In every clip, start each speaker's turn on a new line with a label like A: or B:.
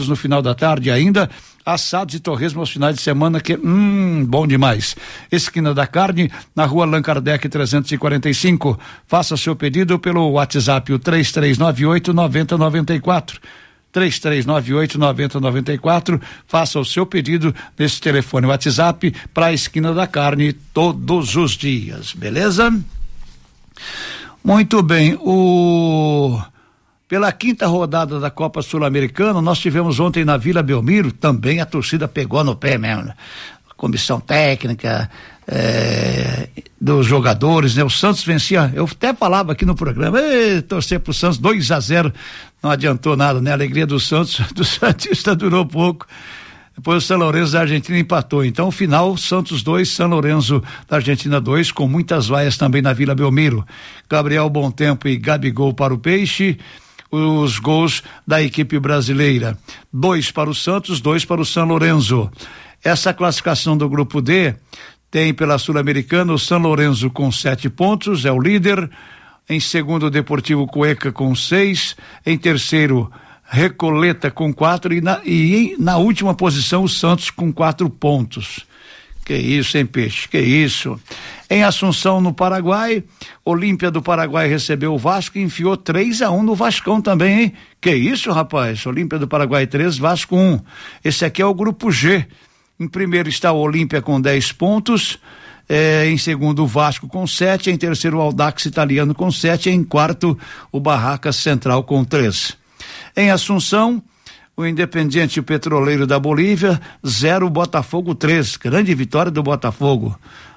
A: no final da tarde ainda, assados e torresmo aos finais de semana, que bom demais. Esquina da Carne, na rua Allan Kardec 345. Faça seu pedido pelo WhatsApp, o 3398-9094. 3398-9094. Faça o seu pedido nesse telefone WhatsApp para a Esquina da Carne todos os dias, beleza? Muito bem, pela quinta rodada da Copa Sul-Americana, nós tivemos ontem na Vila Belmiro, também a torcida pegou no pé mesmo, né? A comissão técnica, dos jogadores, né? O Santos vencia, eu até falava aqui no programa, torcer pro Santos 2-0, não adiantou nada, né? A alegria do Santos, do Santista durou pouco. Depois o São Lourenço da Argentina empatou. Então, o final, Santos 2, São Lourenço da Argentina 2, com muitas vaias também na Vila Belmiro. Gabriel Bontempo e Gabigol para o Peixe. Os gols da equipe brasileira. 2 para o Santos, 2 para o São Lourenço. Essa classificação do grupo D tem pela Sul-Americana o São Lourenço com 7 pontos, é o líder. Em segundo, o Deportivo Cuenca com 6. Em terceiro, Recoleta com 4 e na última posição o Santos com 4 pontos. Que isso, hein, Peixe? Que isso? Em Assunção, no Paraguai, Olímpia do Paraguai recebeu o Vasco e enfiou 3-1 no Vascão também, hein? Que isso, rapaz? Olímpia do Paraguai 3, Vasco 1. Esse aqui é o grupo G. Em primeiro está o Olímpia com 10 pontos. Em segundo, o Vasco com 7. Em terceiro, o Audax Italiano com 7. Em quarto, o Barracas Central com 3. Em Assunção, o Independiente Petroleiro da Bolívia 0, Botafogo 3. Grande vitória do Botafogo.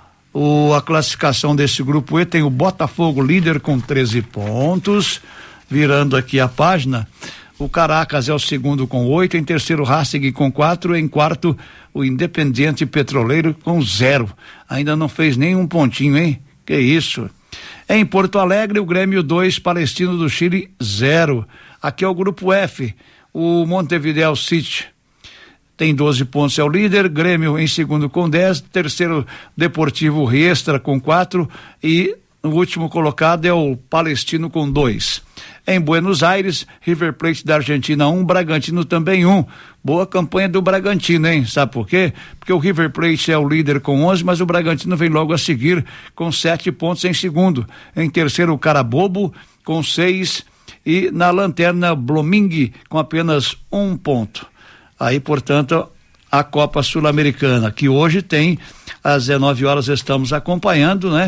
A: A classificação desse grupo E tem o Botafogo líder com 13 pontos. Virando aqui a página, o Caracas é o segundo com 8, em terceiro Racing com 4, em quarto o Independiente Petroleiro com 0. Ainda não fez nenhum pontinho, hein? Que isso? Em Porto Alegre, o Grêmio 2, Palestino do Chile 0. Aqui é o grupo F, o Montevideo City tem 12 pontos, é o líder. Grêmio em segundo com 10, terceiro Deportivo Riestra com 4 e o último colocado é o Palestino com 2. Em Buenos Aires, River Plate da Argentina 1, Bragantino também 1. Boa campanha do Bragantino, hein? Sabe por quê? Porque o River Plate é o líder com 11, mas o Bragantino vem logo a seguir com 7 pontos em segundo. Em terceiro, o Carabobo com 6 e na lanterna Blooming com apenas 1 ponto. Aí, portanto, a Copa Sul-Americana, que hoje tem, às 19 horas estamos acompanhando, né?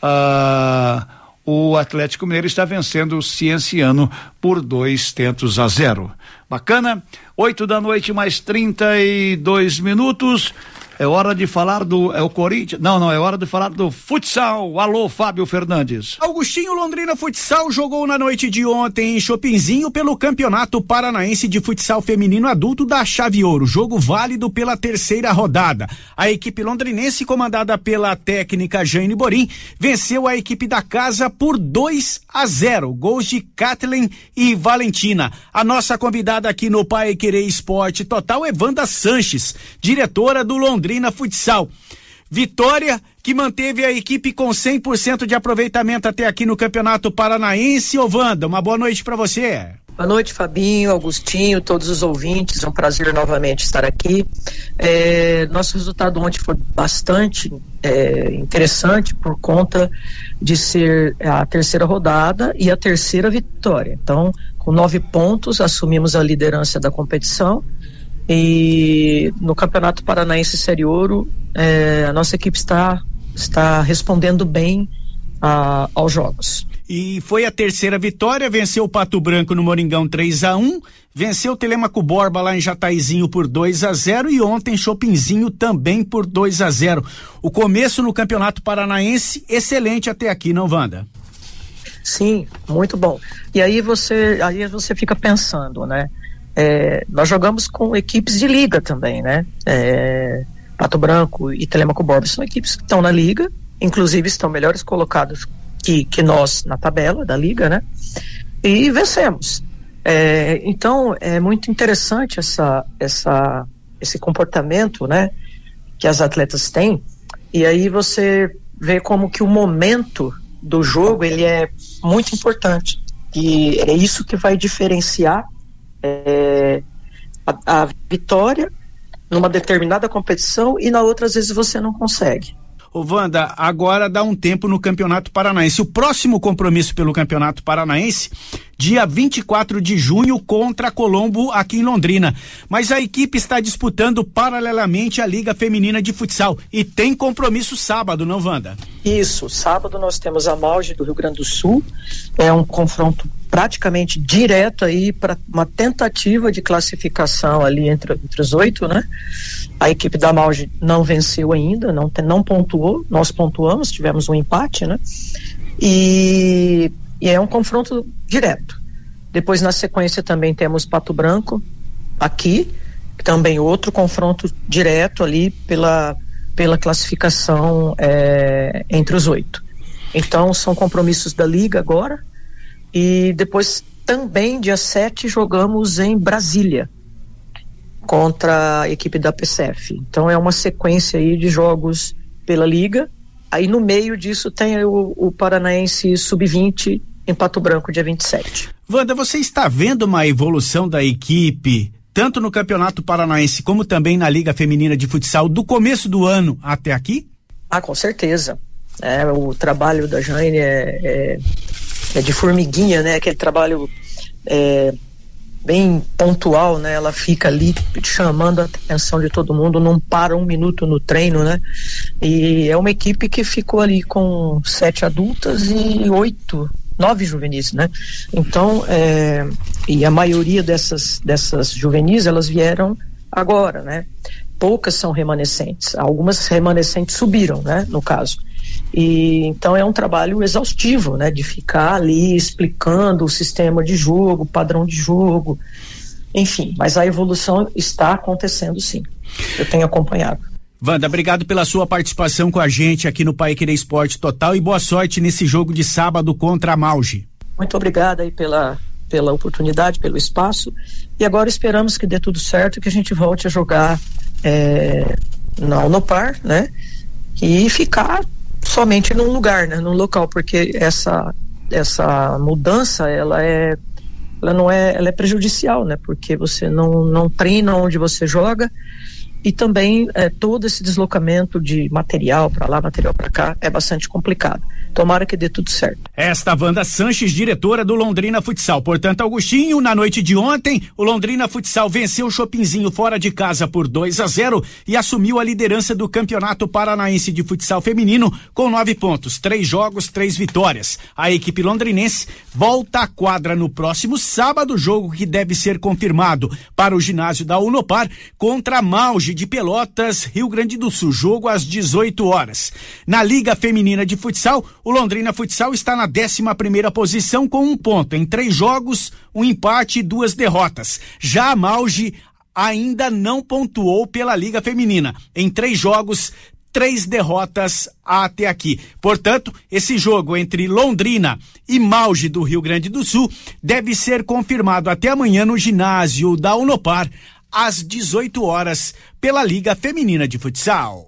A: O Atlético Mineiro está vencendo o Cienciano por 2-0. Bacana? 8 da noite, mais 32 minutos. É hora de falar é o Corinthians? Não, é hora de falar do futsal. Alô, Fábio Fernandes.
B: Augustinho Londrina Futsal jogou na noite de ontem em Chopinzinho pelo Campeonato Paranaense de Futsal Feminino Adulto da Chave Ouro. Jogo válido pela terceira rodada. A equipe londrinense, comandada pela técnica Jane Borim, venceu a equipe da casa por 2-0. Gols de Kathleen e Valentina. A nossa convidada aqui no Pai Querer Esporte Total é Wanda Sanches, diretora do Londrina Futsal. Vitória que manteve a equipe com 100% de aproveitamento até aqui no Campeonato Paranaense. Ô Wanda, uma boa noite para você.
C: Boa noite, Fabinho, Augustinho, todos os ouvintes, é um prazer novamente estar aqui. Nosso resultado ontem foi bastante interessante por conta de ser a terceira rodada e a terceira vitória. Então, com 9 pontos, assumimos a liderança da competição. E no Campeonato Paranaense Série Ouro, a nossa equipe está respondendo bem aos jogos.
B: E foi a terceira vitória, venceu o Pato Branco no Moringão 3-1, venceu o Telêmaco Borba lá em Jataizinho por 2-0 e ontem Chopinzinho também por 2-0. O começo no Campeonato Paranaense excelente até aqui, não, Wanda?
C: Sim, muito bom. E aí você fica pensando, né? Nós jogamos com equipes de liga também, né? Pato Branco e Telêmaco Borba são equipes que estão na liga, inclusive estão melhores colocados que nós na tabela da liga, né? E vencemos. Então é muito interessante esse comportamento, né? Que as atletas têm. E aí você vê como que o momento do jogo ele é muito importante e é isso que vai diferenciar a vitória numa determinada competição e na outra às vezes você não consegue.
B: Ô Wanda, agora dá um tempo no Campeonato Paranaense. O próximo compromisso pelo Campeonato Paranaense, dia 24 de junho, contra Colombo aqui em Londrina. Mas a equipe está disputando paralelamente a Liga Feminina de Futsal e tem compromisso sábado, não, Wanda?
C: Isso, sábado nós temos a Mauge do Rio Grande do Sul, é um confronto praticamente direto aí para uma tentativa de classificação ali entre os 8, né? A equipe da Mauge não venceu ainda, não pontuou, nós pontuamos, tivemos um empate, né? E é um confronto direto. Depois na sequência também temos Pato Branco aqui, também outro confronto direto ali pela classificação entre os 8. Então são compromissos da Liga agora. E depois também dia 7 jogamos em Brasília contra a equipe da PCF. Então é uma sequência aí de jogos pela Liga. Aí no meio disso tem o Paranaense Sub-20 em Pato Branco, dia 27.
B: Wanda, você está vendo uma evolução da equipe, tanto no Campeonato Paranaense como também na Liga Feminina de Futsal, do começo do ano até aqui?
C: Com certeza. O trabalho da Jane é de formiguinha, né? Aquele trabalho bem pontual, né? Ela fica ali chamando a atenção de todo mundo, não para um minuto no treino, né? E é uma equipe que ficou ali com 7 adultas e 9 juvenis, né? Então, e a maioria dessas juvenis, elas vieram agora, né? Poucas são remanescentes, algumas remanescentes subiram, né? No caso. E então é um trabalho exaustivo, né, de ficar ali explicando o sistema de jogo, o padrão de jogo, enfim, mas a evolução está acontecendo sim, eu tenho acompanhado.
B: Wanda, obrigado pela sua participação com a gente aqui no Paiquerê Esporte Total e boa sorte nesse jogo de sábado contra a Mauge.
C: Muito obrigada aí pela oportunidade, pelo espaço, e agora esperamos que dê tudo certo, que a gente volte a jogar na Unopar, né, e ficar somente num lugar, né, num local, porque essa mudança ela é prejudicial, né, porque você não treina onde você joga e também todo esse deslocamento de material para lá, material para cá é bastante complicado. Tomara que dê tudo certo.
B: Esta Wanda Sanches, diretora do Londrina Futsal. Portanto, Augustinho, na noite de ontem, o Londrina Futsal venceu o Chopinzinho fora de casa por 2-0 e assumiu a liderança do Campeonato Paranaense de Futsal Feminino com 9 pontos, 3 jogos, 3 vitórias. A equipe londrinense volta à quadra no próximo sábado, jogo que deve ser confirmado para o ginásio da Unopar contra a Mauge de Pelotas, Rio Grande do Sul, jogo às 18 horas. Na Liga Feminina de Futsal, o Londrina Futsal está na 11ª posição com 1 ponto, em 3 jogos, 1 empate e 2 derrotas. Já a Mauge ainda não pontuou pela Liga Feminina, em 3 jogos, 3 derrotas até aqui. Portanto, esse jogo entre Londrina e Mauge do Rio Grande do Sul deve ser confirmado até amanhã no ginásio da Unopar, às 18 horas, pela Liga Feminina de Futsal.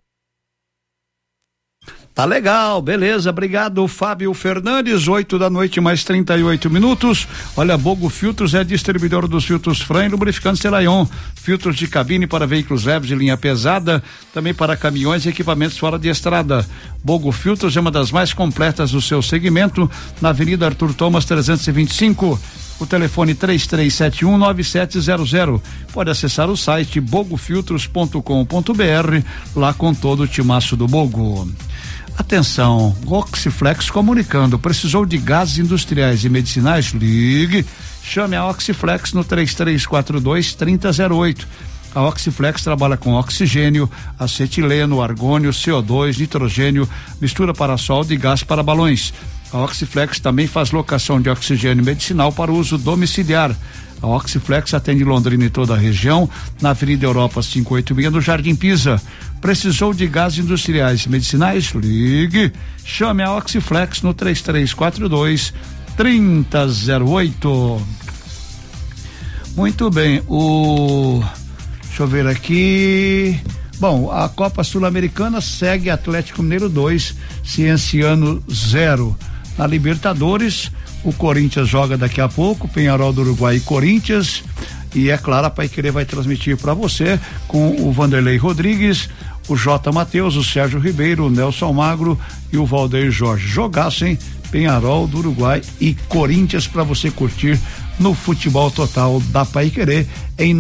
A: Tá legal, beleza, obrigado Fábio Fernandes, 8 mais 38 minutos. Olha, Bogo Filtros é distribuidor dos filtros Fran e lubrificantes Selayon, filtros de cabine para veículos leves de linha pesada, também para caminhões e equipamentos fora de estrada. Bogo Filtros é uma das mais completas do seu segmento, na Avenida Arthur Thomas 325. O telefone 33719700. Pode acessar o site bogofiltros.com.br, lá com todo o timaço do Bogo. Atenção, Oxiflex comunicando, precisou de gases industriais e medicinais? Ligue, chame a Oxiflex no 3342-3008. A Oxiflex trabalha com oxigênio, acetileno, argônio, CO2, nitrogênio, mistura para solda e gás para balões. A Oxiflex também faz locação de oxigênio medicinal para uso domiciliar. A Oxiflex atende Londrina e toda a região, na Avenida Europa 586, no Jardim Pisa. Precisou de gases industriais e medicinais? Ligue, chame a Oxiflex no 3342-3008. Muito bem, deixa eu ver aqui. Bom, a Copa Sul-Americana segue Atlético Mineiro 2, Cienciano 0. Na Libertadores, o Corinthians joga daqui a pouco, Peñarol do Uruguai e Corinthians, E é claro, a Paiquerê vai transmitir para você com o Vanderlei Rodrigues, o J. Matheus, o Sérgio Ribeiro, o Nelson Magro e o Valdeir Jorge. Jogaço, hein? Penharol do Uruguai e Corinthians para você curtir no Futebol Total da Paiquerê em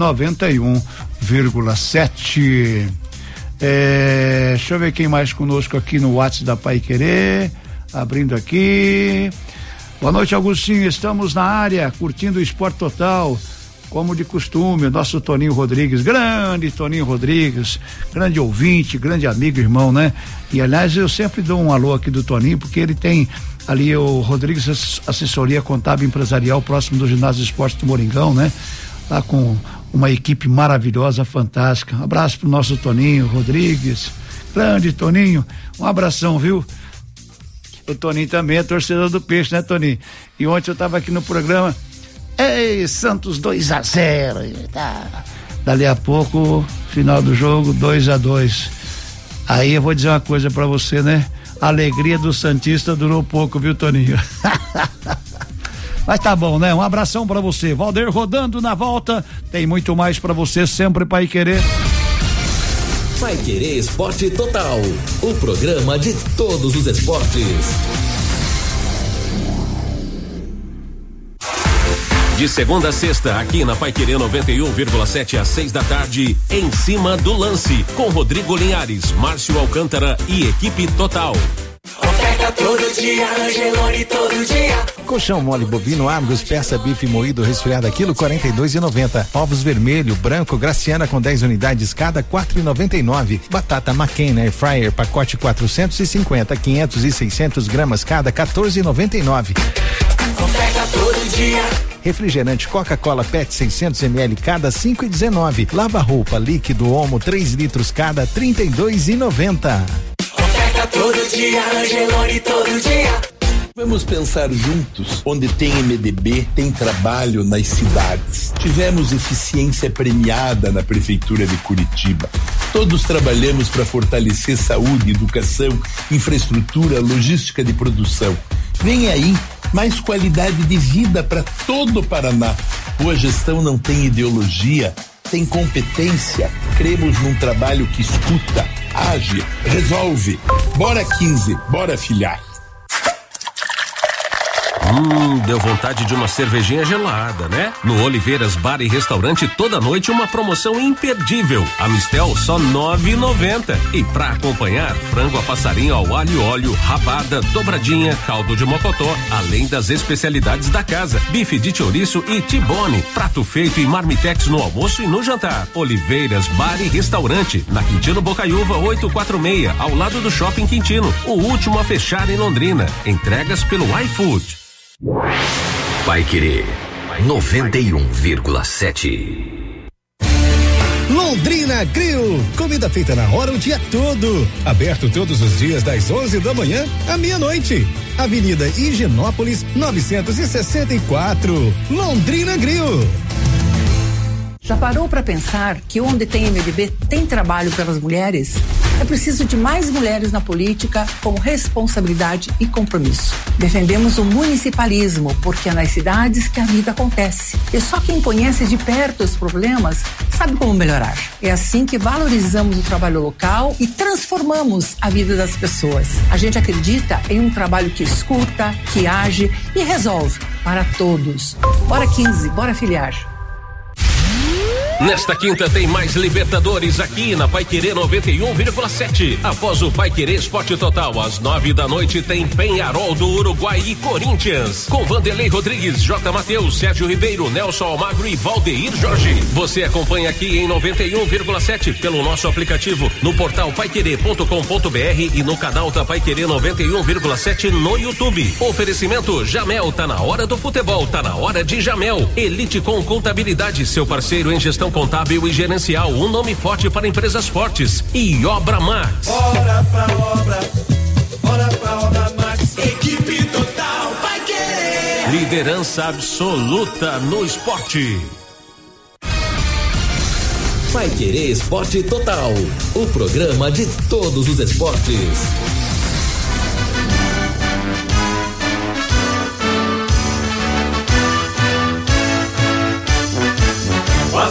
A: 91,7. Deixa eu ver quem mais conosco aqui no WhatsApp da Paiquerê. Abrindo aqui. Boa noite, Augustinho. Estamos na área curtindo o Esporte Total. Como de costume, o nosso Toninho Rodrigues, grande Toninho Rodrigues, grande ouvinte, grande amigo, irmão, né? E aliás, eu sempre dou um alô aqui do Toninho, porque ele tem ali o Rodrigues Assessoria Contábil Empresarial, próximo do Ginásio de Esportes do Moringão, né? Lá com uma equipe maravilhosa, fantástica. Um abraço pro nosso Toninho Rodrigues, grande Toninho, um abração, viu? O Toninho também é torcedor do Peixe, né, Toninho? E ontem eu tava aqui no programa, ei, Santos 2-0, tá. Dali a pouco, final do jogo, 2-2. Aí eu vou dizer uma coisa pra você, né? A alegria do santista durou pouco, viu, Toninho? Mas tá bom, né? Um abração pra você. Valdeir rodando na volta, tem muito mais pra você, sempre Paiquerê.
D: Paiquerê Esporte Total, o programa de todos os esportes. De segunda a sexta, aqui na Paiquerê 91,7 às 6 da tarde, Em Cima do Lance, com Rodrigo Linhares, Márcio Alcântara e equipe total.
E: Oferta todo dia, Angelone todo dia.
F: Colchão mole bovino Argos, peça bife moído resfriada quilo 42,90. Ovos vermelho, branco, Graciana com 10 unidades cada 4,99. Batata McCain Air Fryer pacote 450, 500 e 600 gramas cada 14,99.
E: Oferta todo dia.
F: Refrigerante Coca-Cola PET 600 ml cada 5,19. Lava roupa líquido Omo 3 litros cada 32,90.
E: Oferta todo dia, Angelone todo dia.
G: Vamos pensar juntos. Onde tem MDB, tem trabalho nas cidades. Tivemos eficiência premiada na Prefeitura de Curitiba. Todos trabalhamos para fortalecer saúde, educação, infraestrutura, logística de produção. Vem aí mais qualidade de vida para todo o Paraná. Boa gestão não tem ideologia, tem competência. Cremos num trabalho que escuta, age, resolve. Bora 15, bora filiar.
D: Deu vontade de uma cervejinha gelada, né? No Oliveiras Bar e Restaurante, toda noite uma promoção imperdível. A Mistel só R$9,90. E pra acompanhar, frango a passarinho ao alho e óleo, rabada, dobradinha, caldo de mocotó, além das especialidades da casa, bife de chouriço e tibone, prato feito e marmitex no almoço e no jantar. Oliveiras Bar e Restaurante, na Quintino Bocaiúva 846, ao lado do Shopping Quintino, o último a fechar em Londrina. Entregas pelo iFood.
H: Paiquerê 91,7.
I: Londrina Grill, comida feita na hora o dia todo, aberto todos os dias das 11 da manhã à meia-noite. Avenida Higienópolis 964, Londrina Grill.
J: Já parou para pensar que onde tem MDB tem trabalho pelas mulheres? É preciso de mais mulheres na política com responsabilidade e compromisso. Defendemos o municipalismo porque é nas cidades que a vida acontece. E só quem conhece de perto os problemas sabe como melhorar. É assim que valorizamos o trabalho local e transformamos a vida das pessoas. A gente acredita em um trabalho que escuta, que age e resolve para todos. Bora 15, bora filiar.
D: Nesta quinta tem mais Libertadores aqui na Paiquerê 91,7. Após o Paiquerê Esporte Total, às 9 da noite tem Penharol do Uruguai e Corinthians. Com Vanderlei Rodrigues, J. Matheus, Sérgio Ribeiro, Nelson Almagro e Valdeir Jorge. Você acompanha aqui em 91,7 pelo nosso aplicativo, no portal paiquerê.com.br e no canal da Paiquerê 91,7 no YouTube. Oferecimento Jamel, tá na hora do futebol, tá na hora de Jamel. Elite com Contabilidade, seu parceiro em gestão contábil e gerencial, um nome forte para empresas fortes. E Obra Max.
E: Bora pra Obra Max. Equipe total vai querer.
D: Liderança absoluta no esporte.
H: Paiquerê Esporte Total, o programa de todos os esportes.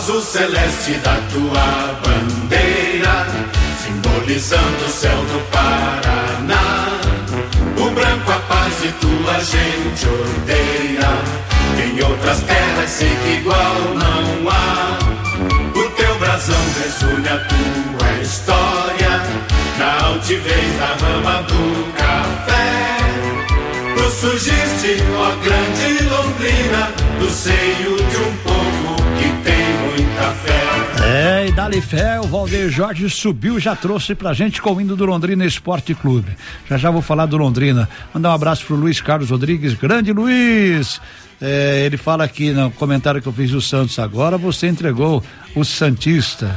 E: azul celeste da tua bandeira, simbolizando o céu do Paraná. O branco a paz e tua gente odeia. Em outras terras sei que igual não há. O teu brasão resume a tua história, na altivez da rama do café. Tu surgiste, ó grande Londrina, do seio de um povo que tem muita fé.
A: E dá-lhe fé, o Valdeir Jorge subiu, já trouxe pra gente com o hino do Londrina Esporte Clube. Já vou falar do Londrina. Mandar um abraço pro Luiz Carlos Rodrigues, grande Luiz. Ele fala aqui no comentário que eu fiz do Santos agora, você entregou o Santista.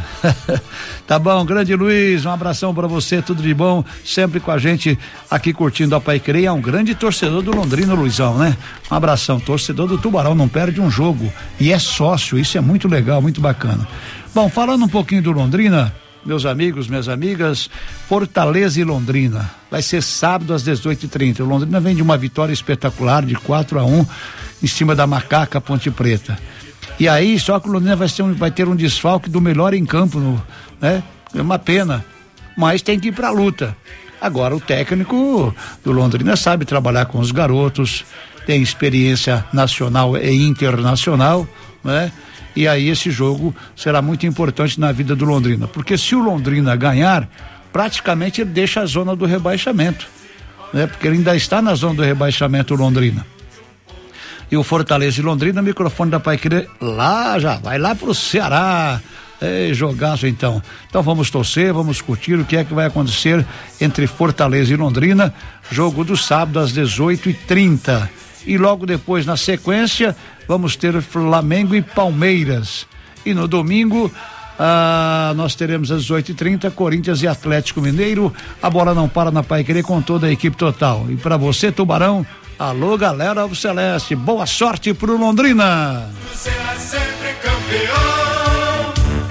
A: Tá bom, grande Luiz, um abração pra você, tudo de bom, sempre com a gente aqui curtindo a Paiquerê. É um grande torcedor do Londrina, Luizão, né? Um abração, torcedor do Tubarão, não perde um jogo e é sócio, isso é muito legal, muito bacana. Bom, falando um pouquinho do Londrina, meus amigos, minhas amigas, Fortaleza e Londrina, vai ser sábado às 18h30. O Londrina vem de uma vitória espetacular de 4-1 em cima da Macaca Ponte Preta. E aí, só que o Londrina vai ter um desfalque do melhor em campo, né? É uma pena, mas tem que ir pra luta. Agora, o técnico do Londrina sabe trabalhar com os garotos, tem experiência nacional e internacional, né? E aí esse jogo será muito importante na vida do Londrina, porque se o Londrina ganhar, praticamente ele deixa a zona do rebaixamento, né? Porque ele ainda está na zona do rebaixamento, o Londrina. E o Fortaleza e Londrina, o microfone da Paiquerê lá, já vai lá pro Ceará. Jogaço então. Então vamos torcer, vamos curtir o que é que vai acontecer entre Fortaleza e Londrina, jogo do sábado às 18h30. E logo depois, na sequência, vamos ter Flamengo e Palmeiras. E no domingo, nós teremos às 18h30 Corinthians e Atlético Mineiro. A bola não para na Paiquerê com toda a equipe total. E para você, Tubarão, alô galera Alvo Celeste, boa sorte pro Londrina.
E: Você é sempre campeão.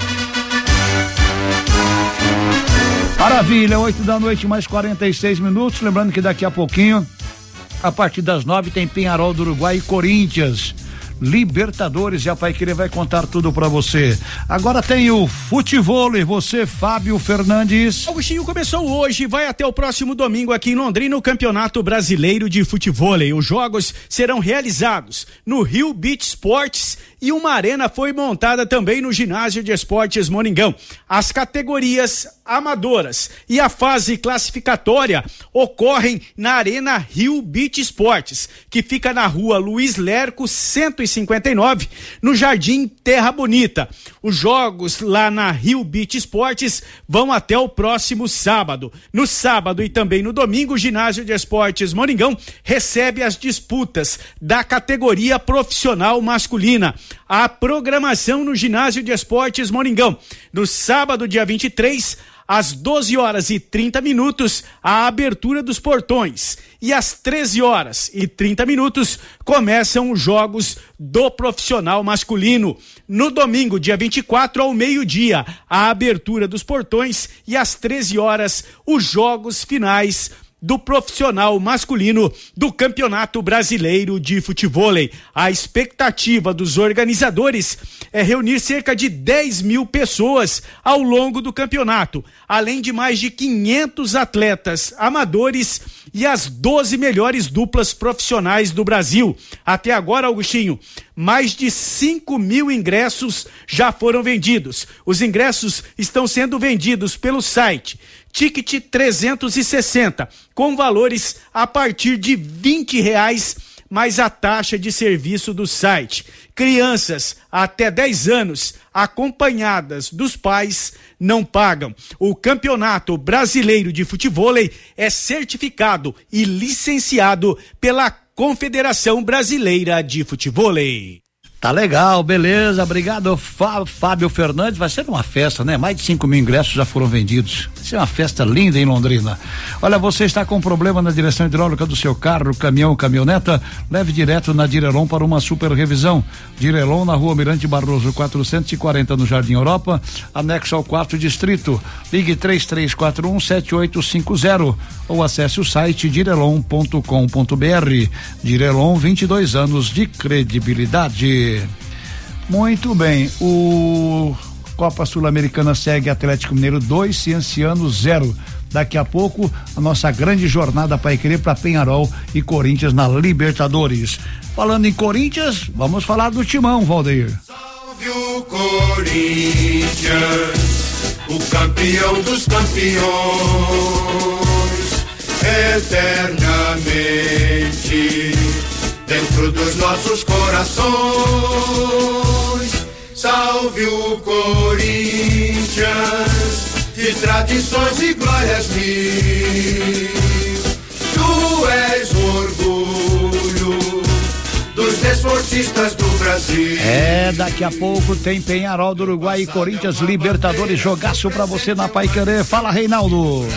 A: Maravilha, 8h mais 46 minutos. Lembrando que daqui a pouquinho, a partir das 9h, tem Penharol do Uruguai e Corinthians, Libertadores, e a Paiquerê vai contar tudo pra você. Agora tem o futevôlei, você, Fábio Fernandes.
B: Augustinho, começou hoje, vai até o próximo domingo aqui em Londrina o Campeonato Brasileiro de Futevôlei. Os jogos serão realizados no Rio Beach Sports e uma arena foi montada também no Ginásio de Esportes Moringão. As categorias amadoras e a fase classificatória ocorrem na Arena Rio Beach Sports, que fica na rua Luiz Lerco 159, no Jardim Terra Bonita. Os jogos lá na Rio Beach Sports vão até o próximo sábado. No sábado e também no domingo, o Ginásio de Esportes Moringão recebe as disputas da categoria profissional masculina. A programação no Ginásio de Esportes Moringão. No sábado, dia 23, às 12h30, a abertura dos portões. E às 13h30 começam os jogos do profissional masculino. No domingo, dia 24, ao meio-dia, a abertura dos portões e às 13h, os jogos finais do profissional masculino do Campeonato Brasileiro de Futevôlei. A expectativa dos organizadores é reunir cerca de 10 mil pessoas ao longo do campeonato, além de mais de 500 atletas amadores e as 12 melhores duplas profissionais do Brasil. Até agora, Augustinho, mais de 5 mil ingressos já foram vendidos. Os ingressos estão sendo vendidos pelo site Ticket 360, com valores a partir de R$20, mais a taxa de serviço do site. Crianças até 10 anos, acompanhadas dos pais, não pagam. O Campeonato Brasileiro de Futevôlei é certificado e licenciado pela Confederação Brasileira de Futevôlei.
A: Tá legal, beleza, obrigado, Fábio Fernandes. Vai ser uma festa, né? Mais de 5 mil ingressos já foram vendidos. Vai ser uma festa linda em Londrina. Olha, você está com problema na direção hidráulica do seu carro, caminhão, caminhoneta? Leve direto na Direlon para uma super revisão. Direlon, na Rua Mirante Barroso 440, no Jardim Europa, anexo ao 4º Distrito. Ligue 3341-7850 ou acesse o site direlon.com.br. Direlon, 22 anos de credibilidade. Muito bem, o Copa Sul-Americana segue Atlético Mineiro 2, Cienciano 0. Daqui a pouco, a nossa grande jornada Paiquerê para Penharol e Corinthians na Libertadores. Falando em Corinthians, vamos falar do Timão, Valdeir.
E: Salve o Corinthians, o campeão dos campeões, eternamente dentro dos nossos corações. Salve o Corinthians, de tradições e glórias mil. Tu és o orgulho dos desportistas do Brasil.
A: Daqui a pouco tem Penharol do Uruguai e Corinthians Libertadores, jogaço pra você na Paiquerê. Fala, Reinaldo.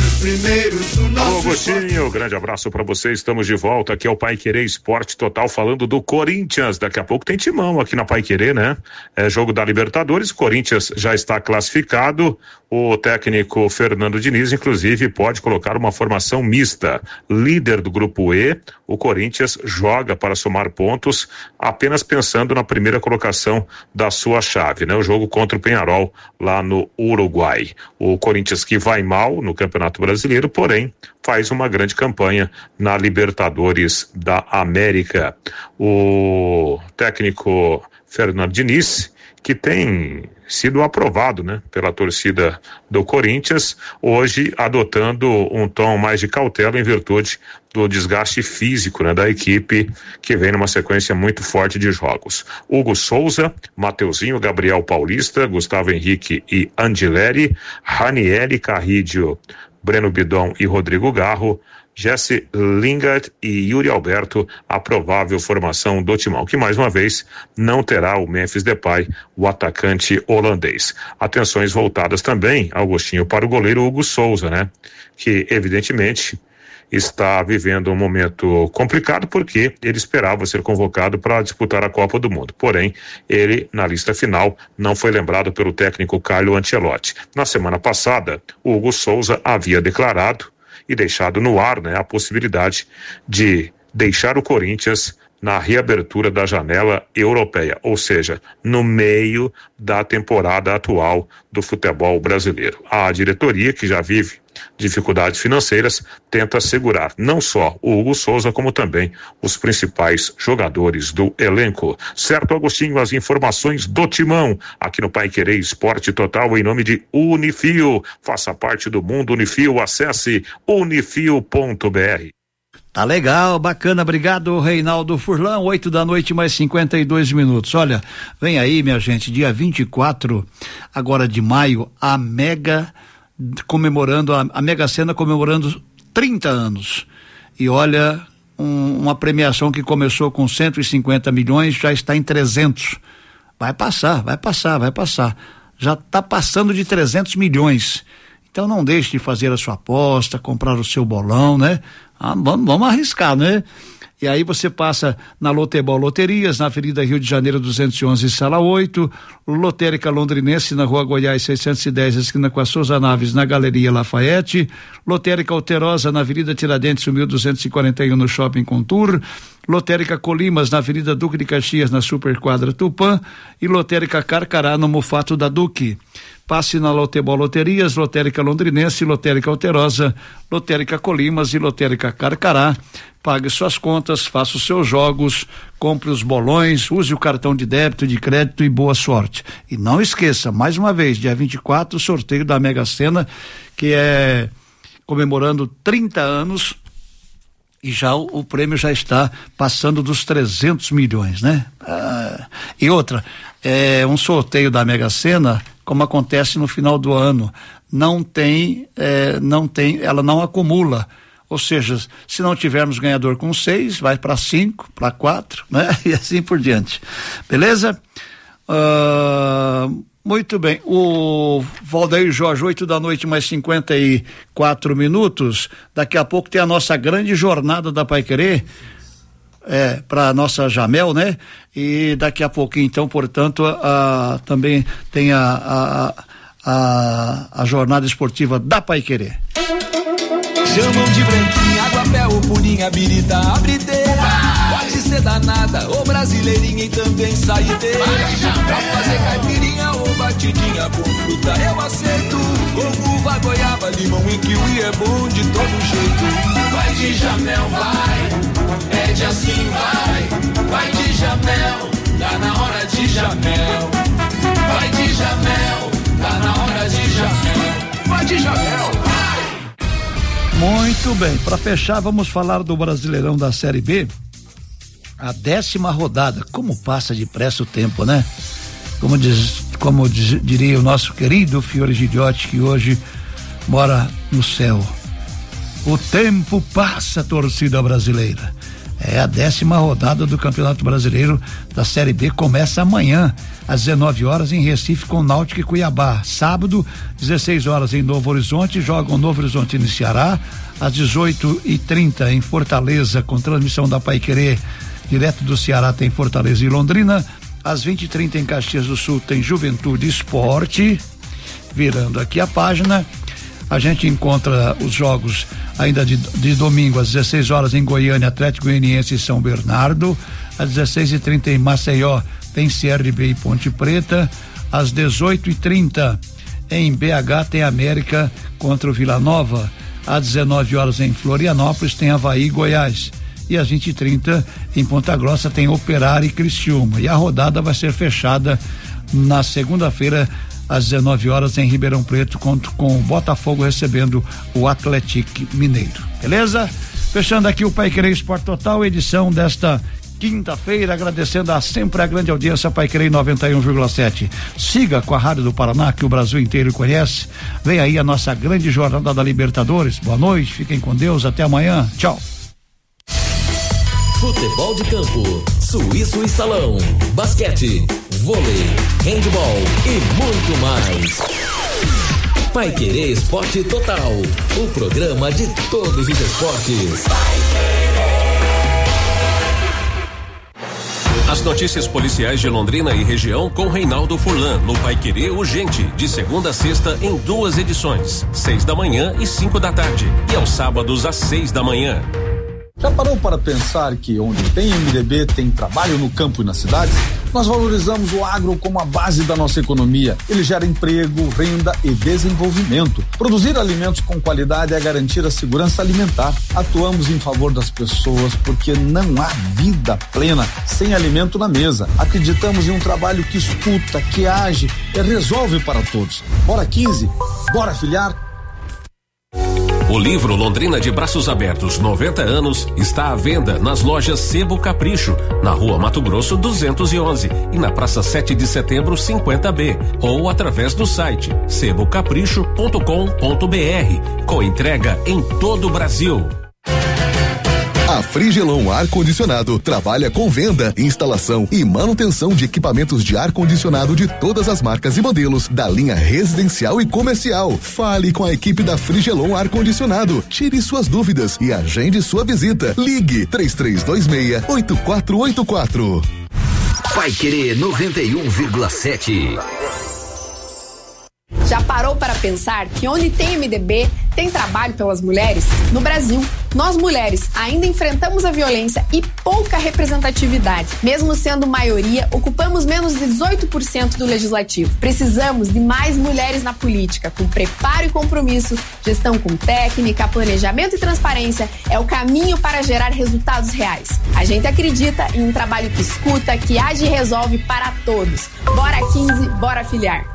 K: Alô, Agostinho, grande abraço pra você, estamos de volta, aqui é o Paiquerê Esporte Total, falando do Corinthians. Daqui a pouco tem Timão aqui na Paiquerê, né? É jogo da Libertadores, Corinthians já está classificado, o técnico Fernando Diniz, inclusive, pode colocar uma formação mista. Líder do grupo E, o Corinthians joga para somar pontos, apenas pensando na primeira colocação da sua chave, né? O jogo contra o Penharol lá no Uruguai. O Corinthians que vai mal no Campeonato Brasileiro, porém faz uma grande campanha na Libertadores da América. O técnico Fernando Diniz, que tem sido aprovado, né, pela torcida do Corinthians, hoje adotando um tom mais de cautela em virtude do desgaste físico, né, da equipe, que vem numa sequência muito forte de jogos. Hugo Souza, Mateuzinho, Gabriel Paulista, Gustavo Henrique e Andileri, Ranieri, Carrídio, Breno Bidon e Rodrigo Garro, Jesse Lingard e Yuri Alberto, a provável formação do Timão, que mais uma vez não terá o Memphis Depay, o atacante holandês. Atenções voltadas também, Augustinho, para o goleiro Hugo Souza, né? Que evidentemente está vivendo um momento complicado porque ele esperava ser convocado para disputar a Copa do Mundo. Porém, ele, na lista final, não foi lembrado pelo técnico Carlo Ancelotti. Na semana passada, o Hugo Souza havia declarado e deixado no ar, né, a possibilidade de deixar o Corinthians na reabertura da janela europeia, ou seja, no meio da temporada atual do futebol brasileiro. A diretoria, que já vive dificuldades financeiras, tenta segurar não só o Hugo Souza, como também os principais jogadores do elenco. Certo, Agostinho, as informações do Timão, aqui no Paiquerê Esporte Total, em nome de Unifio. Faça parte do mundo Unifio, acesse unifio.br.
A: Tá legal, bacana, obrigado, Reinaldo Furlan, 8 da noite mais 52 minutos. Olha, vem aí, minha gente, dia 24 agora de maio, a Mega Sena comemorando 30 anos. E olha, uma premiação que começou com 150 milhões, já está em 300. Vai passar. Já está passando de 300 milhões. Então não deixe de fazer a sua aposta, comprar o seu bolão, né? Vamos arriscar, né? E aí você passa na Lotebol Loterias, na Avenida Rio de Janeiro 211, sala 8, Lotérica Londrinense na Rua Goiás 610, esquina com a Souza Naves, na Galeria Lafayette, Lotérica Alterosa na Avenida Tiradentes 1241, no Shopping Contour, Lotérica Colimas na Avenida Duque de Caxias, na Superquadra Tupã, e Lotérica Carcará no Mufato da Duque. Passe na Lotebol Loterias, Lotérica Londrinense, Lotérica Alterosa, Lotérica Colimas e Lotérica Carcará. Pague suas contas, faça os seus jogos, compre os bolões, use o cartão de débito, de crédito e boa sorte. E não esqueça, mais uma vez, dia 24, o sorteio da Mega Sena, que é comemorando 30 anos, e já o prêmio já está passando dos 300 milhões, né? E outra, um sorteio da Mega Sena, como acontece no final do ano, ela não acumula. Ou seja, se não tivermos ganhador com 6, vai para 5, para 4, né? E assim por diante. Beleza? Muito bem. O Valdeir Jorge, 8 da noite, mais 54 minutos. Daqui a pouco tem a nossa grande jornada da Paiquerê, para nossa Jamel, né? E daqui a pouquinho, então, portanto, também tem a jornada esportiva da Paiquerê.
L: Chamam de branquinha, água, mel, purinha, birita, abrideira. Pode ser danada, ou brasileirinha e também saideira. Pra fazer caipirinha ou batidinha com fruta eu aceito. Com uva, goiaba, limão e kiwi é bom de todo jeito. Vai de Jamel, vai, pede assim, vai de Jamel, tá na hora de Jamel. Vai de Jamel, tá na hora de Jamel. Vai de Jamel, vai.
A: Muito bem, para fechar vamos falar do Brasileirão da Série B, a 10ª rodada. Como passa depressa o tempo, né? Como diria o nosso querido Fiore Gidiotti, que hoje mora no céu. O tempo passa, torcida brasileira. É a 10ª rodada do Campeonato Brasileiro da Série B, começa amanhã às 19 horas em Recife com Náutico e Cuiabá. Sábado, 16 horas em Novo Horizonte, jogam Novo Horizonte e Ceará. Às 18h30 em Fortaleza, com transmissão da Paiquerê, direto do Ceará tem Fortaleza e Londrina. Às 20h30 em Caxias do Sul tem Juventude Esporte. Virando aqui a página, a gente encontra os jogos ainda de domingo às 16 horas em Goiânia, Atlético Goianiense e São Bernardo. Às 16h30 em Maceió tem CRB e Ponte Preta. Às 18h30 em BH tem América contra o Vila Nova. Às 19 horas em Florianópolis tem Avaí e Goiás. E às 20h30 em Ponta Grossa tem Operário e Criciúma. E a rodada vai ser fechada na segunda-feira às 19 horas em Ribeirão Preto, com o Botafogo recebendo o Atlético Mineiro. Beleza? Fechando aqui o Paiquerê Esporte Total, edição desta quinta-feira, agradecendo sempre a grande audiência Paiquerê 91,7. Siga com a Rádio do Paraná, que o Brasil inteiro conhece. Vem aí a nossa grande jornada da Libertadores. Boa noite, fiquem com Deus, até amanhã. Tchau.
H: Futebol de campo, Suíço e Salão, basquete, vôlei, handebol e muito mais. Paiquerê Esporte Total, o programa de todos os esportes.
D: As notícias policiais de Londrina e região com Reinaldo Furlan, no Paiquerê Urgente, de segunda a sexta em 2 edições, 6 da manhã e 5 da tarde, e aos sábados às 6 da manhã.
M: Já parou para pensar que onde tem MDB tem trabalho no campo e nas cidades? Nós valorizamos o agro como a base da nossa economia. Ele gera emprego, renda e desenvolvimento. Produzir alimentos com qualidade é garantir a segurança alimentar. Atuamos em favor das pessoas porque não há vida plena sem alimento na mesa. Acreditamos em um trabalho que escuta, que age e resolve para todos. Bora 15, bora filiar.
D: O livro Londrina de Braços Abertos 90 anos está à venda nas lojas Sebo Capricho, na Rua Mato Grosso 211 e na Praça 7 de Setembro 50B, ou através do site sebocapricho.com.br, com entrega em todo o Brasil.
N: A Frigelon Ar-Condicionado trabalha com venda, instalação e manutenção de equipamentos de ar-condicionado de todas as marcas e modelos da linha residencial e comercial. Fale com a equipe da Frigelon Ar-Condicionado, tire suas dúvidas e agende sua visita. Ligue 3326-8484.
H: Paiquerê 91,7.
O: Já parou para pensar que onde tem MDB, tem trabalho pelas mulheres? No Brasil, nós mulheres ainda enfrentamos a violência e pouca representatividade. Mesmo sendo maioria, ocupamos menos de 18% do legislativo. Precisamos de mais mulheres na política, com preparo e compromisso, gestão com técnica, planejamento e transparência é o caminho para gerar resultados reais. A gente acredita em um trabalho que escuta, que age e resolve para todos. Bora 15, bora filiar.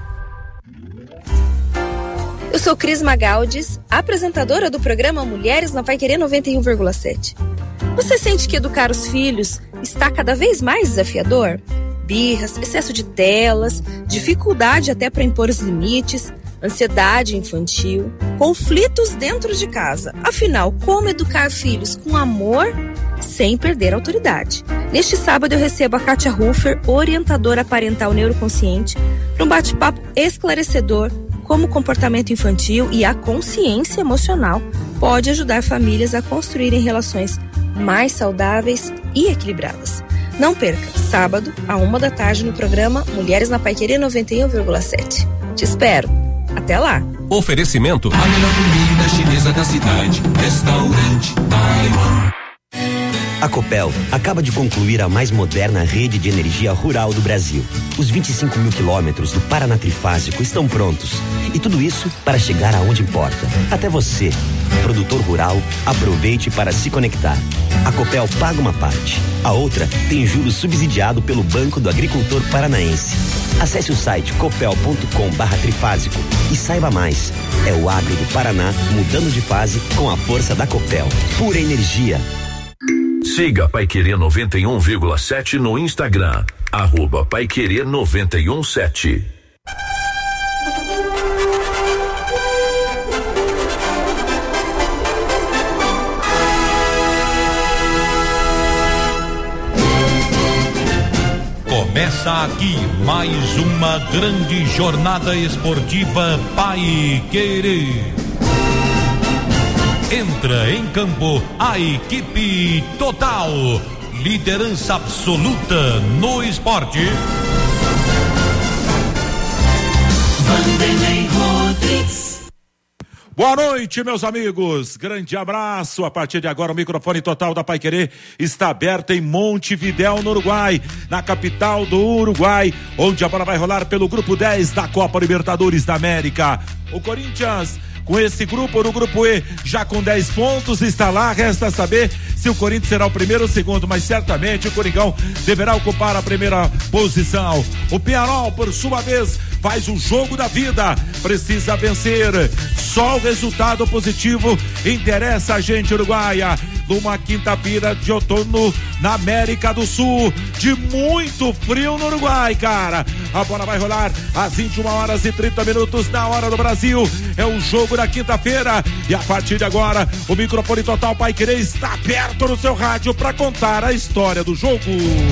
P: Eu sou Cris Magaldes, apresentadora do programa Mulheres na Paiquerê 91,7. Você sente que educar os filhos está cada vez mais desafiador? Birras, excesso de telas, dificuldade até para impor os limites, ansiedade infantil, conflitos dentro de casa. Afinal, como educar filhos com amor sem perder a autoridade? Neste sábado eu recebo a Kátia Ruffer, orientadora parental neuroconsciente, para um bate-papo esclarecedor como o comportamento infantil e a consciência emocional pode ajudar famílias a construírem relações mais saudáveis e equilibradas. Não perca, sábado, à 1 da tarde, no programa Mulheres na Paiquerê 91,7. Te espero. Até lá.
D: Oferecimento:
L: a melhor comida chinesa da cidade, Restaurante Taiwan.
Q: A Copel acaba de concluir a mais moderna rede de energia rural do Brasil. Os 25 mil quilômetros do Paraná Trifásico estão prontos. E tudo isso para chegar aonde importa. Até você, produtor rural, aproveite para se conectar. A Copel paga uma parte. A outra tem juros subsidiado pelo Banco do Agricultor Paranaense. Acesse o site copel.com/trifásico e saiba mais. É o agro do Paraná mudando de fase com a força da Copel. Pura energia.
R: Siga Paiquerê 91,7 no Instagram, @Paiquerê 91,7.
S: Começa aqui mais uma grande jornada esportiva Paiquerê. Entra em campo a equipe total, liderança absoluta no esporte.
E: Vanderlei Rodrigues.
K: Boa noite, meus amigos. Grande abraço. A partir de agora, o microfone total da Paiquerê está aberto em Montevidéu, no Uruguai, na capital do Uruguai, onde a bola vai rolar pelo grupo 10 da Copa Libertadores da América. O Corinthians, com esse grupo, no grupo E, já com 10 pontos, está lá. Resta saber se o Corinthians será o primeiro ou o segundo, mas certamente o Coringão deverá ocupar a primeira posição. O Peñarol, por sua vez, faz o jogo da vida, precisa vencer. Só o resultado positivo interessa a gente uruguaia. Numa quinta-feira de outono na América do Sul, de muito frio no Uruguai, cara. A bola vai rolar às 21h30 na hora do Brasil. É o jogo da quinta-feira e a partir de agora o microfone total Paiquerê está aberto no seu rádio para contar a história do jogo.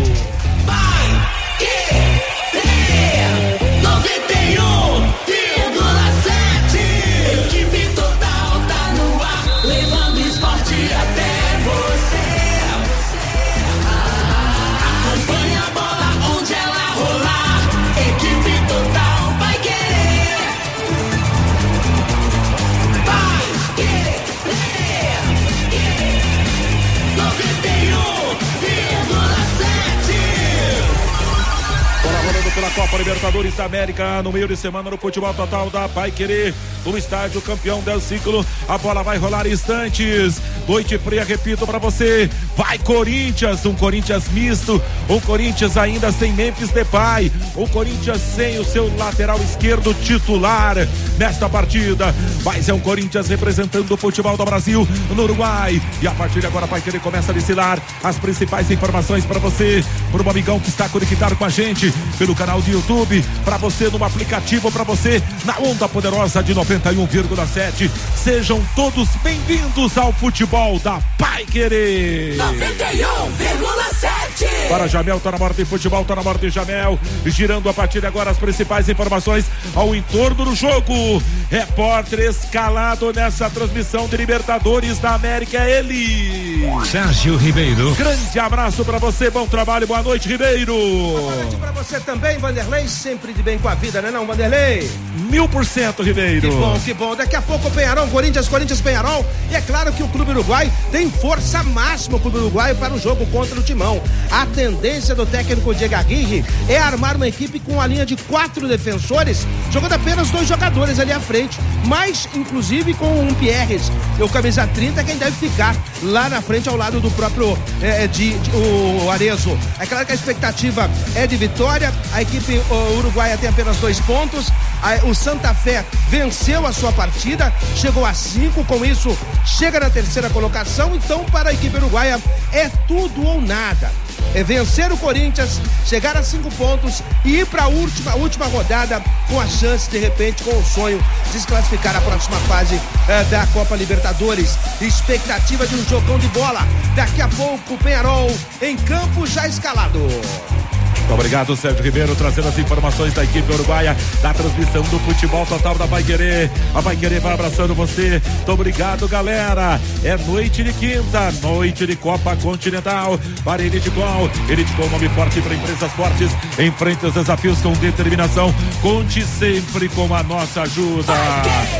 E: Equipe total tá no ar, levando esporte até você. Acompanha a bola onde ela rolar. Equipe total vai querer. Vai querer. 91,7.
K: Bola rolando pela Copa Libertadores da América no meio de semana no futebol total da Paiquerê, no estádio Campeão del Ciclo. A bola vai rolar instantes. Noite fria, repito pra você. Vai Corinthians, um Corinthians misto, um Corinthians ainda sem Memphis Depay, um Corinthians sem o seu lateral esquerdo titular nesta partida, mas é um Corinthians representando o futebol do Brasil no Uruguai. E a partir de agora a Paiquerê começa a destilar as principais informações para você, para um amigão que está conectado com a gente pelo canal do YouTube, para você no aplicativo, para você na onda poderosa de 91,7. Sejam todos bem-vindos ao futebol da Paiquerê
E: 91,7.
K: Para Jamel, tá na hora de futebol, tá na hora de Jamel, girando a partir de agora as principais informações ao entorno do jogo. Repórter escalado nessa transmissão de Libertadores da América é ele,
S: Sérgio Ribeiro.
K: Grande abraço pra você, bom trabalho, boa noite, Ribeiro.
T: Boa noite pra você também, Vanderlei, sempre de bem com a vida, né não, Vanderlei?
K: 1000%, Ribeiro.
T: Que bom, daqui a pouco o Peñarol, Corinthians, Peñarol, e é claro que o Clube Uruguai tem força máxima, o Clube Uruguai, para o jogo contra o Timão. A tendência do técnico Diego Aguirre é armar uma equipe com a linha de 4 defensores, jogando apenas 2 jogadores ali à frente, mas inclusive com um Pierres, o camisa 30, quem deve ficar lá na frente ao lado do próprio o Arezzo. É claro que a expectativa é de vitória, a equipe uruguaia tem apenas 2 pontos, o Santa Fé venceu a sua partida, chegou a 5, com isso chega na terceira colocação, então para a equipe uruguaia é tudo ou nada. É vencer o Corinthians, chegar a 5 pontos e ir para a última rodada com a chance, de repente, com o sonho de se classificar à próxima fase da Copa Libertadores. Expectativa de um jogão de bola. Daqui a pouco o Peñarol em campo já escalado.
K: Muito obrigado, Sérgio Ribeiro, trazendo as informações da equipe uruguaia da transmissão do futebol total da Paiquerê. A Paiquerê vai abraçando você. Muito obrigado, galera. É noite de quinta, noite de Copa Continental para Elitecom. Elitecom, nome forte para empresas fortes. Enfrente os desafios com determinação. Conte sempre com a nossa ajuda.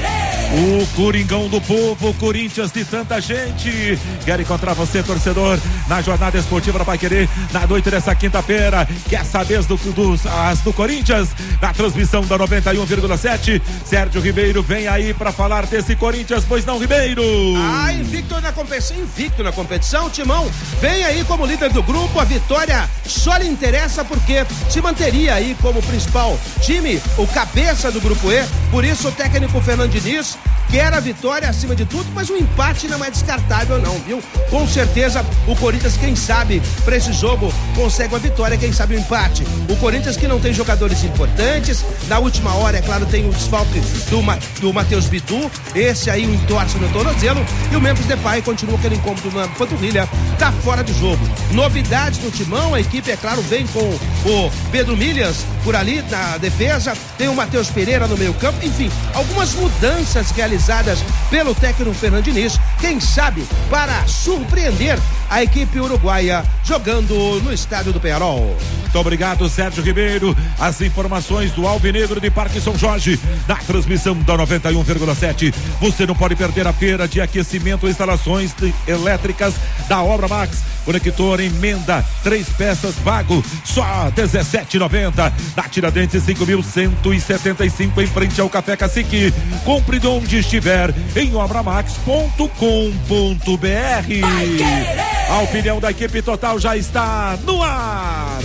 U: O Coringão do povo, Corinthians de tanta gente. Quero encontrar você, torcedor, na jornada esportiva da Paiquerê, na noite dessa quinta-feira. Quer saber as do Corinthians? Na transmissão da 91,7. Sérgio Ribeiro vem aí para falar desse Corinthians, pois não, Ribeiro?
T: Invicto na competição, Timão vem aí como líder do grupo. A vitória só lhe interessa porque se manteria aí como principal time, o cabeça do grupo E. Por isso o técnico Fernando Diniz quer a vitória acima de tudo, mas o empate não é descartável não, viu? Com certeza o Corinthians, quem sabe, para esse jogo consegue uma vitória, quem sabe o empate. O Corinthians que não tem jogadores importantes, na última hora, é claro, tem o desfalque do Matheus Bidu, esse aí o entorce no tornozelo, e o Memphis Depay continua aquele incômodo na panturrilha, tá fora de jogo. Novidades no timão, a equipe, é claro, vem com o Pedro Milhas por ali na defesa, tem o Matheus Pereira no meio campo, enfim, algumas mudanças realizadas pelo técnico Fernando Diniz, quem sabe para surpreender a equipe uruguaia jogando no estádio do Penharol.
U: Muito obrigado, Sérgio Ribeiro. As informações do Alvinegro de Parque São Jorge, na transmissão da 91,7. Você não pode perder a feira de aquecimento e instalações elétricas da Obra Max. Conector emenda 3 peças vago, só R$17,90. Na Tiradentes 5.175, em frente ao Café Cacique. Compre de onde estiver em obramax.com.br. A opinião da equipe total já está no ar.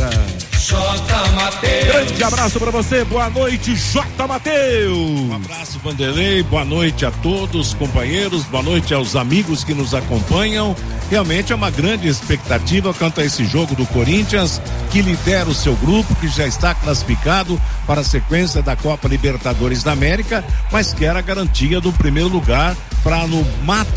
V: J. Mateus.
U: Grande abraço pra você, boa noite, J. Mateus.
W: Um abraço, Vanderlei, boa noite a todos, companheiros, boa noite aos amigos que nos acompanham. Realmente é uma grande expectativa quanto a esse jogo do Corinthians, que lidera o seu grupo, que já está classificado para a sequência da Copa Libertadores da América, mas quer a garantia do primeiro lugar para no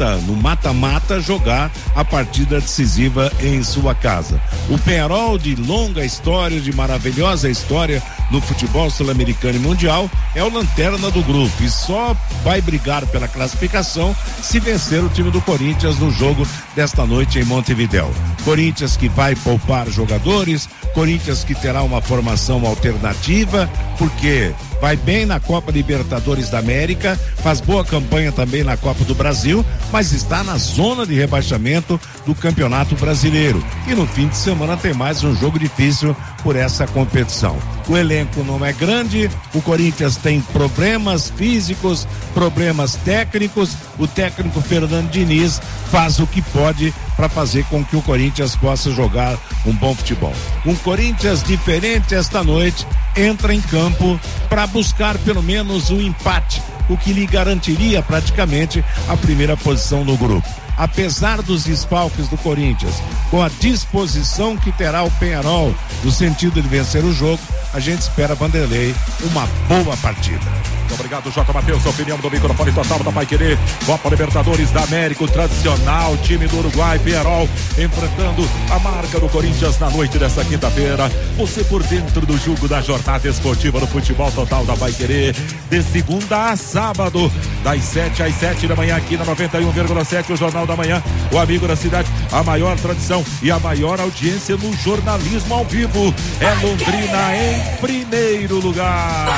W: mata-mata jogar a partida decisiva em sua casa. O Penharol, de longa história, de maravilhosa história no futebol sul-americano e mundial, é o lanterna do grupo e só vai brigar pela classificação se vencer o time do Corinthians no jogo desta noite em Montevidéu. Corinthians que vai poupar jogadores, Corinthians que terá uma formação alternativa, porque vai bem na Copa Libertadores da América, faz boa campanha também na Copa do Brasil, mas está na zona de rebaixamento do Campeonato Brasileiro. E no fim de semana tem mais um jogo difícil por essa competição. O elenco não é grande, o Corinthians tem problemas físicos, problemas técnicos, o técnico Fernando Diniz faz o que pode para fazer com que o Corinthians possa jogar um bom futebol. Um Corinthians diferente esta noite entra em campo para buscar pelo menos um empate, o que lhe garantiria praticamente a primeira posição no grupo. Apesar dos desfalques do Corinthians, com a disposição que terá o Penharol no sentido de vencer o jogo, a gente espera, Vanderlei, uma boa partida.
U: Muito obrigado, J. Mateus, a opinião do microfone total da Paiquerê. Copa Libertadores da América, o tradicional time do Uruguai, Penharol, enfrentando a marca do Corinthians na noite dessa quinta-feira. Você por dentro do jogo da jornada esportiva do futebol total da Paiquerê, de segunda a sábado, das 7 às 7 da manhã, aqui na 91,7, o Jornal da Manhã, o amigo da cidade, a maior tradição e a maior audiência no jornalismo ao vivo. É Londrina em primeiro lugar.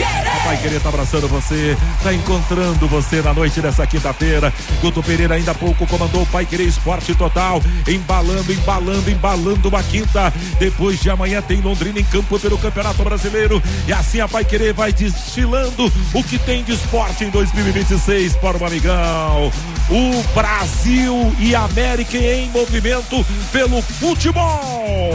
U: A Paiquerê tá abraçando você, tá encontrando você na noite dessa quinta-feira. Guto Pereira ainda há pouco comandou o Paiquerê Esporte Total, embalando uma quinta. Depois de amanhã tem Londrina em campo pelo Campeonato Brasileiro, e assim a Paiquerê vai destilando o que tem de esporte em 2026 para o amigão. O Brasil e a América em movimento pelo futebol.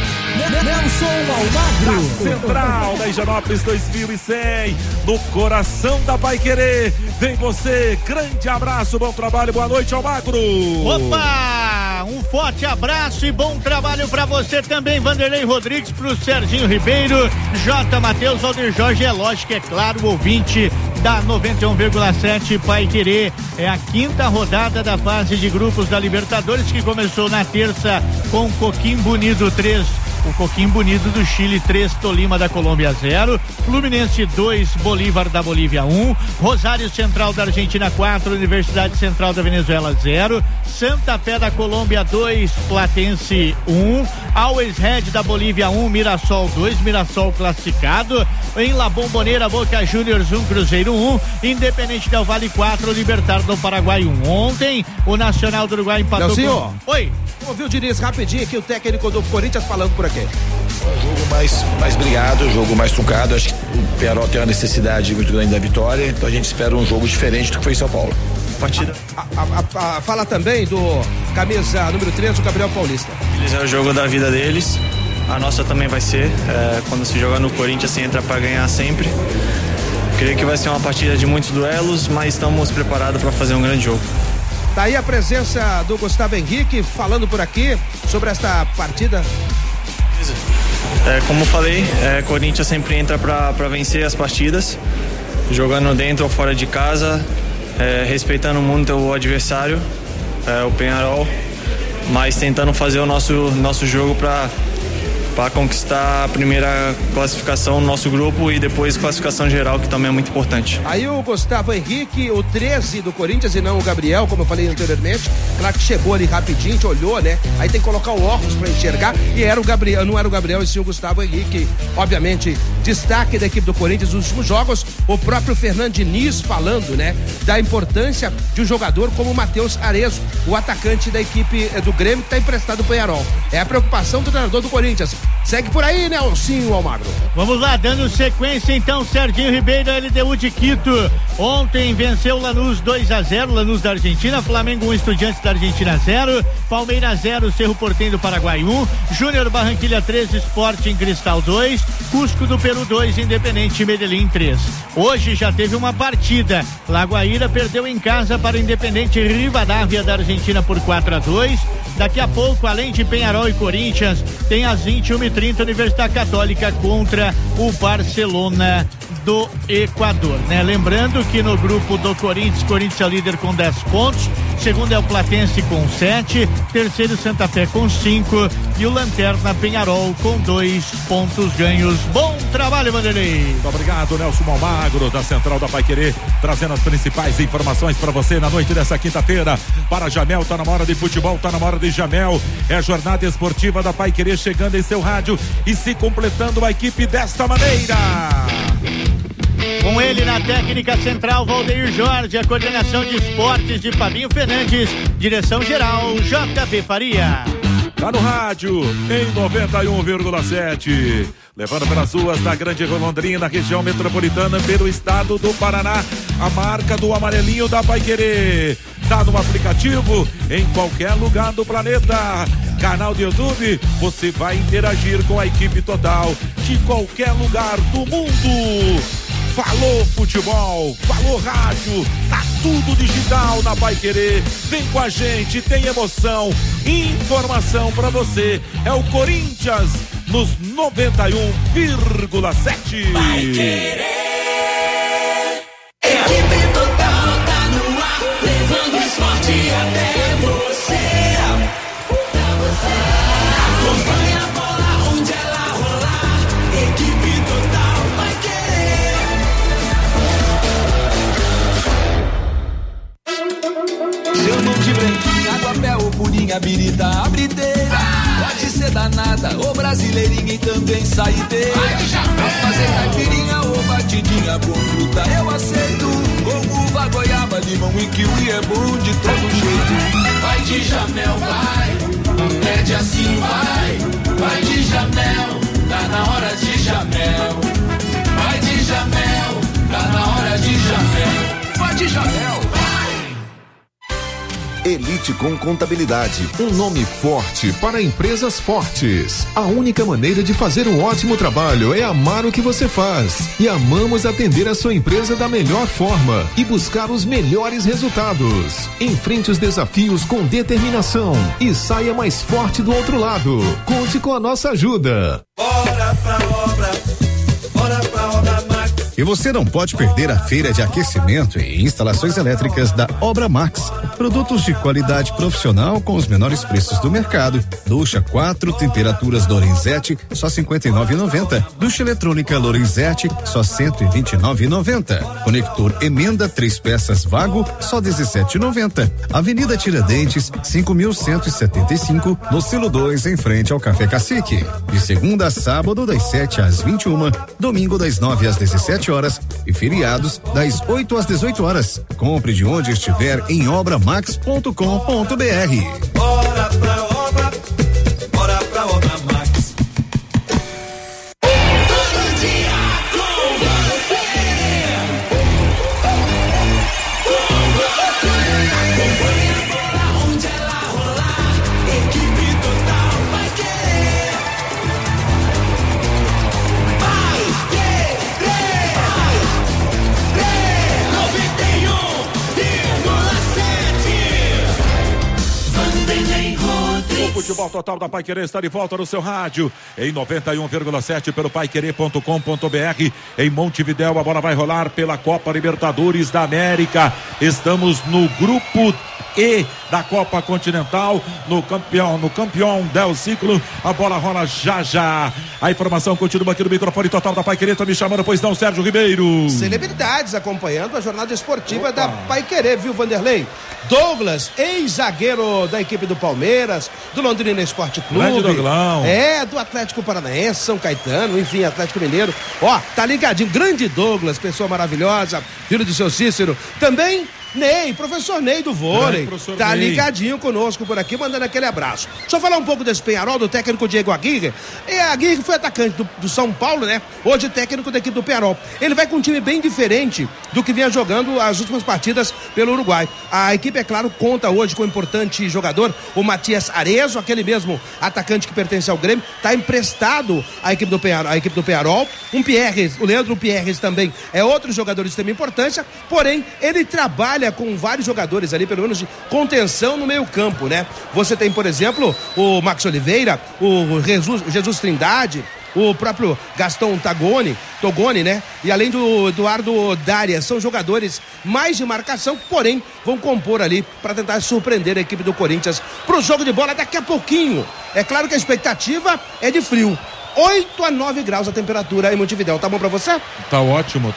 V: Nelson Almagro.
U: Da Central da Higienópolis 2100, no coração da Paiquerê. Vem você, grande abraço, bom trabalho, boa noite, Almagro.
A: Opa! Um forte abraço e bom trabalho pra você também, Vanderlei Rodrigues, pro Serginho Ribeiro, J. Mateus, Valdir Jorge, é lógico, é claro, o ouvinte da 91,7 Paiquerê. É a quinta rodada da fase de grupos da Libertadores, que começou na terça com Coquimbo Unido 3. O Coquimbo Bonito do Chile 3, Tolima da Colômbia 0, Fluminense 2, Bolívar da Bolívia 1, Rosário Central da Argentina 4, Universidade Central da Venezuela 0,
C: Santa Fé da Colômbia 2, Platense 1, Always Red da Bolívia 1, Mirassol 2, Mirassol classificado. Em La Bombonera, Boca Juniors 1, Cruzeiro 1, Independente Del Valle 4, Libertad do Paraguai 1. Ontem, o Nacional do Uruguai empatou com...
T: Oi. Ouviu o Diniz rapidinho aqui, o técnico do Corinthians falando por aqui.
F: Um jogo mais brigado, um jogo mais truncado. Acho que o Pearol tem uma necessidade muito grande da vitória, então a gente espera um jogo diferente do que foi em São Paulo. Partida.
T: Fala também do camisa número 3, o Gabriel Paulista.
G: Eles é o jogo da vida deles, a nossa também vai ser. Quando se joga no Corinthians, se entra para ganhar sempre. Creio que vai ser uma partida de muitos duelos, mas estamos preparados para fazer um grande jogo.
T: Tá aí a presença do Gustavo Henrique falando por aqui sobre esta partida.
G: Como falei, Corinthians sempre entra para vencer as partidas, jogando dentro ou fora de casa, respeitando muito o adversário, o Peñarol, mas tentando fazer o nosso jogo para conquistar a primeira classificação no nosso grupo e depois classificação geral, que também é muito importante.
T: Aí o Gustavo Henrique, o 13 do Corinthians e não o Gabriel, como eu falei anteriormente. Claro que chegou ali rapidinho, te olhou, né? Aí tem que colocar o óculos para enxergar, e era o Gabriel, não era o Gabriel, e sim o Gustavo Henrique. Obviamente, destaque da equipe do Corinthians nos últimos jogos, o próprio Fernando Diniz falando, né? Da importância de um jogador como o Matheus Arezo, o atacante da equipe do Grêmio, que está emprestado pro Peñarol. É a preocupação do treinador do Corinthians. Segue por aí, Nelsinho Almagro.
C: Vamos lá, dando sequência então, Serginho Ribeiro, LDU de Quito. Ontem venceu o Lanús 2-0, Lanús da Argentina, Flamengo 1, Estudiantes da Argentina 0, Palmeiras 0, Cerro Porteño do Paraguai 1, Júnior Barranquilla 3, Sporting Cristal 2, Cusco do Peru 2, Independente Medellín 3. Hoje já teve uma partida, Lagoaíra perdeu em casa para o Independente Rivadavia da Argentina por 4-2. Daqui a pouco, além de Peñarol e Corinthians, tem às 21h30 Universidade Católica contra o Barcelona do Equador, né? Lembrando que no grupo do Corinthians é o líder com 10 pontos, segundo é o Platense com 7, terceiro Santa Fé com 5 e o Lanterna Peñarol com 2 pontos ganhos. Bom trabalho, Vanderlei.
U: Muito obrigado, Nelson Almagro, da Central da Paiquerê, trazendo as principais informações para você na noite dessa quinta-feira. Para Jamel, tá na hora de futebol, tá na hora de Jamel. É a jornada esportiva da Paiquerê chegando em seu rádio e se completando a equipe desta maneira.
C: Com ele na técnica central, Valdeir Jorge, a coordenação de esportes de Fabinho Fernandes, direção geral, JB Faria.
U: Tá no rádio, em 91,7. Levando pelas ruas da Grande Londrina, região metropolitana, pelo estado do Paraná, a marca do amarelinho da Paiquerê. Tá no aplicativo, em qualquer lugar do planeta. Canal do YouTube, você vai interagir com a equipe total de qualquer lugar do mundo. Falou futebol, falou rádio, tá tudo digital na Paiquerê. Vem com a gente, tem emoção, informação pra você. É o Corinthians nos 91,7.
L: Paiquerê, equipe total tá no ar, levando o esporte até você. Acompanha a bola onde ela rolar, equipe total Paiquerê. Chamam de branquinha, aguapé ou purinha, birita, abriteira. Pode ser danada ou brasileirinha e também saideira. Pra fazer caipirinha ou batidinha com fruta eu aceito. Com uva, goiaba, limão e kiwi é bom de todo jeito. Vai de Jamel, vai, pede assim, vai. Vai de Jamel, tá na hora de Jamel. Vai de Jamel, tá na hora de Jamel. Vai de Jamel, vai.
N: Elite com Contabilidade, um nome forte para empresas fortes. A única maneira de fazer um ótimo trabalho é amar o que você faz. E amamos atender a sua empresa da melhor forma e buscar os melhores resultados. Enfrente os desafios com determinação e saia mais forte do outro lado. Conte com a nossa ajuda.
L: Bora pra obra Max.
B: E você não pode perder a feira de aquecimento e instalações elétricas da Obra Max. Produtos de qualidade profissional com os menores preços do mercado. Ducha 4 temperaturas Lorenzetti, só R$59,90. Ducha eletrônica Lorenzetti, só R$129,90. Conector emenda 3 peças Vago, só R$17,90. Avenida Tiradentes, 5.175, no Silo 2, em frente ao Café Cacique. De segunda a sábado, das 7 às 21, domingo das 9 às 17 horas e feriados das 8 às 18 horas. Compre de onde estiver em obramax.com.br.
L: Bora pra obra, bora pra Obra Max. Todo dia com você. Com você. Onde ela rolar, equipe total vai querer. Vai querer. 91,7.
U: O futebol total da Paiquerê está de volta no seu rádio em 91,7 pelo paiquerê.com.br. Em Montevidéu, a bola vai rolar pela Copa Libertadores da América. Estamos no grupo E da Copa Continental, no campeão del ciclo. A bola rola já. A informação continua aqui no microfone total da Paiquerê. Tá me chamando, pois não, Sérgio Ribeiro.
T: Celebridades acompanhando a jornada esportiva da Paiquerê, viu, Vanderlei? Douglas, ex-zagueiro da equipe do Palmeiras, do Londrina Esporte Clube.
U: Grande Douglão.
T: Do Atlético Paranaense, São Caetano, enfim, Atlético Mineiro. Tá ligadinho. Grande Douglas, pessoa maravilhosa, filho do seu Cícero. Também Ney, professor Ney do vôlei, tá ligadinho conosco por aqui, mandando aquele abraço. Deixa eu falar um pouco desse Peñarol, do técnico Diego Aguirre. Aguirre foi atacante do São Paulo, né? Hoje técnico da equipe do Peñarol. Ele vai com um time bem diferente do que vinha jogando as últimas partidas pelo Uruguai. A equipe, é claro, conta hoje com um importante jogador, o Matias Arezzo, aquele mesmo atacante que pertence ao Grêmio, tá emprestado à equipe do Peñarol. O Leandro Pierres também é outro jogador de extrema importância, porém, ele trabalha com vários jogadores ali, pelo menos de contenção no meio campo, né? Você tem, por exemplo, o Max Oliveira, o Jesus Trindade, o próprio Gaston Togoni, né? E além do Eduardo Darias, são jogadores mais de marcação, porém vão compor ali para tentar surpreender a equipe do Corinthians pro jogo de bola daqui a pouquinho. É claro que a expectativa é de frio. 8 a 9 graus a temperatura em Montevidéu. Tá bom pra você?
U: Tá ótimo.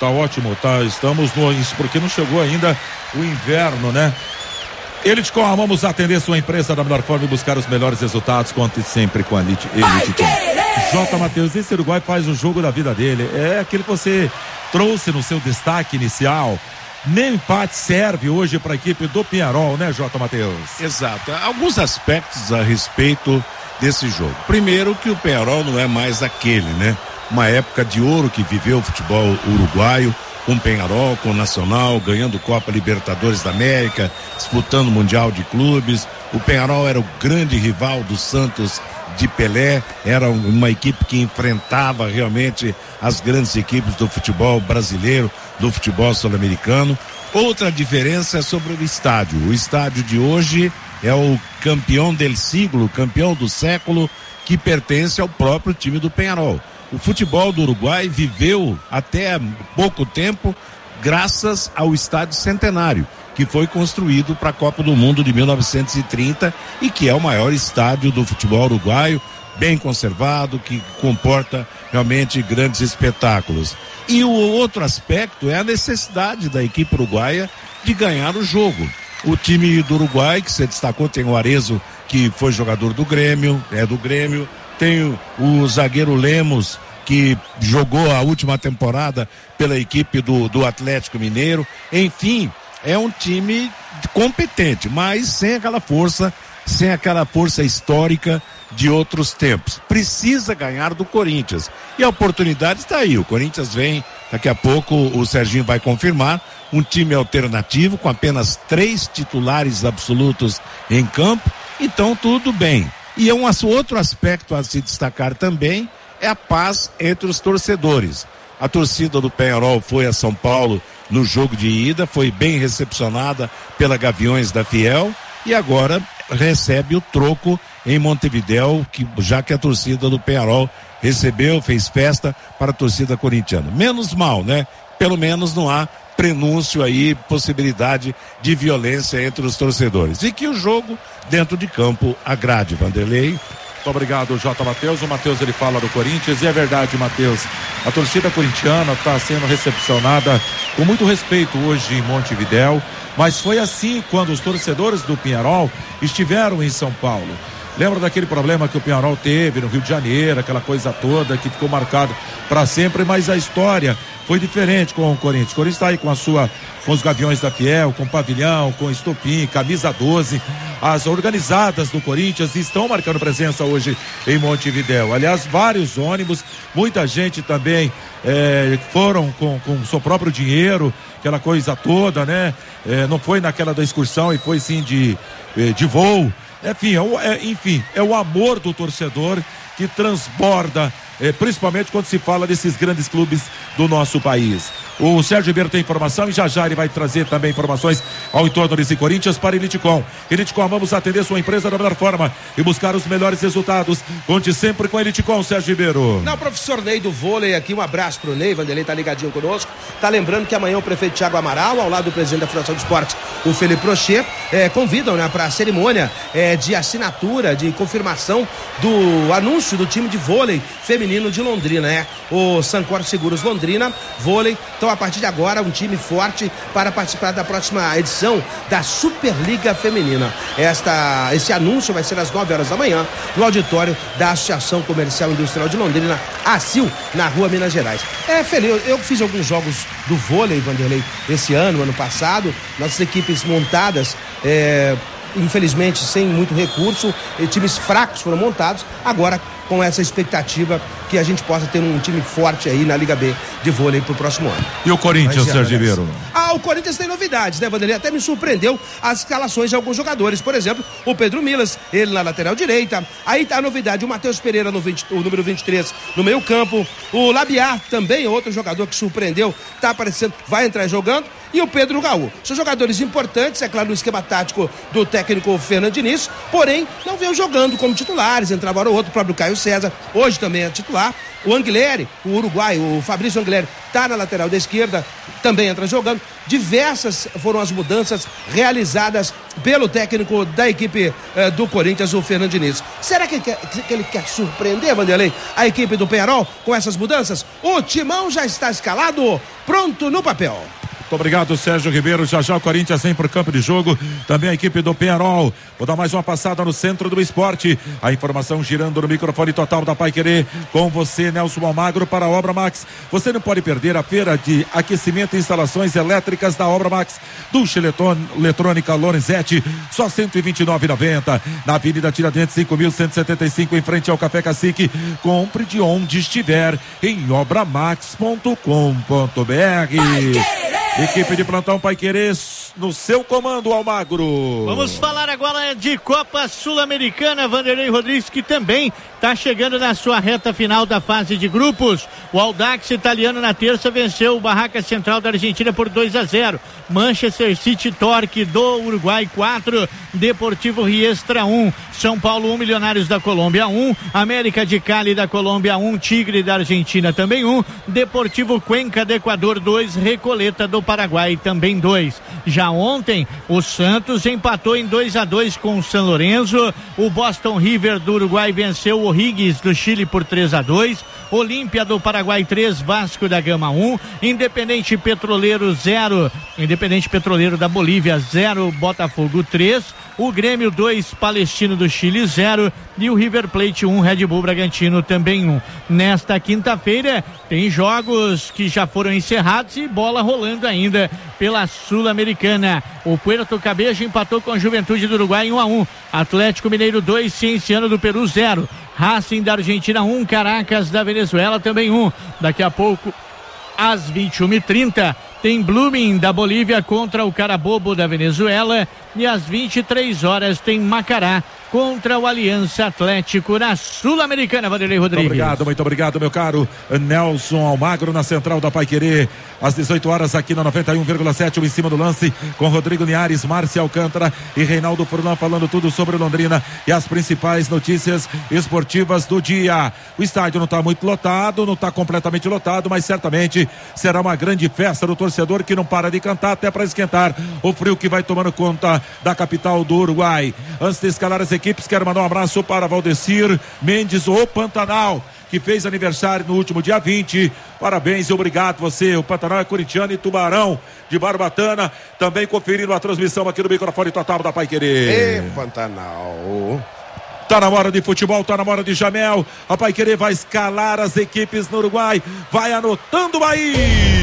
U: Estamos porque não chegou ainda o inverno, né? Eletecom, vamos atender sua empresa da melhor forma e buscar os melhores resultados. Conte sempre com a Eletecom. J. Matheus, esse Uruguai faz o jogo da vida dele. É aquele que você trouxe no seu destaque inicial. Nem empate serve hoje para a equipe do Peñarol, né, J. Matheus?
W: Exato. Alguns aspectos a respeito desse jogo. Primeiro, que o Peñarol não é mais aquele, né? Uma época de ouro que viveu o futebol uruguaio, com o Peñarol, com o Nacional, ganhando Copa Libertadores da América, disputando o Mundial de Clubes. O Peñarol era o grande rival do Santos de Pelé, era uma equipe que enfrentava realmente as grandes equipes do futebol brasileiro, do futebol sul-americano. Outra diferença é sobre o estádio. O estádio de hoje é o campeão del siglo, campeão do século, que pertence ao próprio time do Peñarol. O futebol do Uruguai viveu até pouco tempo graças ao estádio Centenário, que foi construído para a Copa do Mundo de 1930 e que é o maior estádio do futebol uruguaio, bem conservado, que comporta realmente grandes espetáculos. E o outro aspecto é a necessidade da equipe uruguaia de ganhar o jogo. O time do Uruguai, que você destacou, tem o Arezzo, que foi jogador do Grêmio, tem o zagueiro Lemos, que jogou a última temporada pela equipe do Atlético Mineiro. Enfim, é um time competente, mas sem aquela força histórica de outros tempos. Precisa ganhar do Corinthians. E a oportunidade está aí. O Corinthians vem, daqui a pouco o Serginho vai confirmar, um time alternativo com apenas 3 titulares absolutos em campo. Então tudo bem. E outro aspecto a se destacar também é a paz entre os torcedores. A torcida do Peñarol foi a São Paulo no jogo de ida, foi bem recepcionada pela Gaviões da Fiel e agora recebe o troco em Montevidéu, já que a torcida do Peñarol fez festa para a torcida corintiana. Menos mal, né? pelo menos não há prenúncio aí, possibilidade de violência entre os torcedores. E que o jogo dentro de campo agrade, Vanderlei.
U: Muito obrigado, J. Matheus. O Matheus, ele fala do Corinthians, e é verdade, Matheus, a torcida corintiana está sendo recepcionada com muito respeito hoje em Montevidéu, mas foi assim quando os torcedores do Pinheirol estiveram em São Paulo. Lembra daquele problema que o Pinheirol teve no Rio de Janeiro, aquela coisa toda que ficou marcado para sempre, mas a história foi diferente com o Corinthians. O Corinthians está aí com os Gaviões da Fiel, com pavilhão, com estopim, camisa 12. As organizadas do Corinthians estão marcando presença hoje em Montevidéu. Aliás, vários ônibus, muita gente também foram com o seu próprio dinheiro, aquela coisa toda, né? Não foi naquela da excursão e foi sim de voo. Enfim, é o amor do torcedor que transborda, principalmente quando se fala desses grandes clubes do nosso país. O Sérgio Ribeiro tem informação e já ele vai trazer também informações ao entorno desse Corinthians para Eliticom. Eliticom, vamos atender sua empresa da melhor forma e buscar os melhores resultados. Conte sempre com a Eliticom, Sérgio Ribeiro.
T: Não, professor Ney do vôlei aqui, um abraço pro Ney, Vanderlei tá ligadinho conosco. Tá lembrando que amanhã o prefeito Thiago Amaral, ao lado do presidente da Fundação de Esportes, o Felipe Rocher, convidam, né, para a cerimônia de assinatura, de confirmação do anúncio do time de vôlei feminino de Londrina, o Sancor Seguros Londrina Vôlei. Então, a partir de agora, um time forte para participar da próxima edição da Superliga Feminina. Esse anúncio vai ser às 9 horas da manhã no auditório da Associação Comercial e Industrial de Londrina, ACIL, na Rua Minas Gerais. Feliz, eu fiz alguns jogos do vôlei, Vanderlei, esse ano passado, nossas equipes montadas, infelizmente sem muito recurso, times fracos foram montados, agora com essa expectativa que a gente possa ter um time forte aí na Liga B de vôlei pro próximo ano.
U: E o Corinthians, Sérgio Ribeiro?
T: O Corinthians tem novidades, né, Vanderlei? Até me surpreendeu as escalações de alguns jogadores. Por exemplo, o Pedro Milas, ele na lateral direita. Aí tá a novidade, o Matheus Pereira, o número 23, no meio campo. O Labiar, também outro jogador que surpreendeu, tá aparecendo, vai entrar jogando. E o Pedro Gaú. São jogadores importantes, é claro, no esquema tático do técnico Fernando Diniz, porém, não veio jogando como titulares, entrava hora ou outro, o próprio Caio César, hoje também é titular. O Anguilhere, o uruguaio, o Fabrício Anguilhere, tá na lateral da esquerda, também entra jogando. Diversas foram as mudanças realizadas pelo técnico da equipe do Corinthians, o Fernando Diniz. Será que ele quer surpreender, Vanderlei, a equipe do Penharol com essas mudanças? O timão já está escalado, pronto no papel.
U: Muito obrigado, Sérgio Ribeiro. Já o Corinthians vem para o campo de jogo. Também a equipe do Penharol. Vou dar mais uma passada no centro do esporte. A informação girando no microfone total da Paiquerê. Com você, Nelson Almagro, para a Obra Max. Você não pode perder a feira de aquecimento e instalações elétricas da Obra Max. Ducha eletrônica Lorenzetti, só R$ 129,90. Na Avenida Tiradentes, 5.175, em frente ao Café Cacique. Compre de onde estiver em obramax.com.br. Equipe de plantão Paiquerê no seu comando, Almagro.
C: Vamos falar agora de Copa Sul-Americana, Vanderlei Rodrigues, que também está chegando na sua reta final da fase de grupos. O Audax italiano na terça venceu o Barraca Central da Argentina por 2-0. Manchester City Torque do Uruguai 4, Deportivo Riestra 1, São Paulo 1, Milionários da Colômbia 1, América de Cali da Colômbia 1, Tigre da Argentina também 1, Deportivo Cuenca do Equador 2, Recoleta do Paraguai também 2. Já ontem, o Santos empatou em 2-2 com o San Lorenzo. O Boston River do Uruguai venceu o O'Higgins do Chile por 3-2. Olímpia do Paraguai 3, Vasco da Gama 1, Independente Petroleiro 0, Independente Petroleiro da Bolívia 0, Botafogo 3, o Grêmio 2, Palestino do Chile 0 e o River Plate 1, Red Bull Bragantino também 1. Nesta quinta-feira tem jogos que já foram encerrados e bola rolando ainda pela Sul-Americana. O Puerto Cabello empatou com a Juventude do Uruguai em 1-1. Atlético Mineiro 2, Cienciano do Peru 0. Racing da Argentina 1, Caracas da Venezuela também 1. Daqui a pouco, às 21h30, tem Blooming da Bolívia contra o Carabobo da Venezuela. E às 23 horas tem Macará contra o Aliança Atlético na Sul-Americana. Vanderlei Rodrigues.
U: Muito obrigado, meu caro Nelson Almagro, na central da Paiquerê, às 18 horas aqui na 91,7, em cima do lance, com Rodrigo Linhares, Márcia Alcântara e Reinaldo Furlan falando tudo sobre Londrina e as principais notícias esportivas do dia. O estádio não está muito lotado, não está completamente lotado, mas certamente será uma grande festa do torcedor que não para de cantar até para esquentar o frio que vai tomando conta da capital do Uruguai. Antes de escalar as equipes, quero mandar um abraço para Valdecir Mendes, o Pantanal, que fez aniversário no último dia 20. Parabéns e obrigado você. O Pantanal é corintiano e Tubarão de Barbatana, também conferindo a transmissão aqui no microfone total da Paiquerê.
T: Pantanal.
U: Tá na hora de futebol, tá na hora de Jamel. A Paiquerê vai escalar as equipes no Uruguai. Vai anotando aí.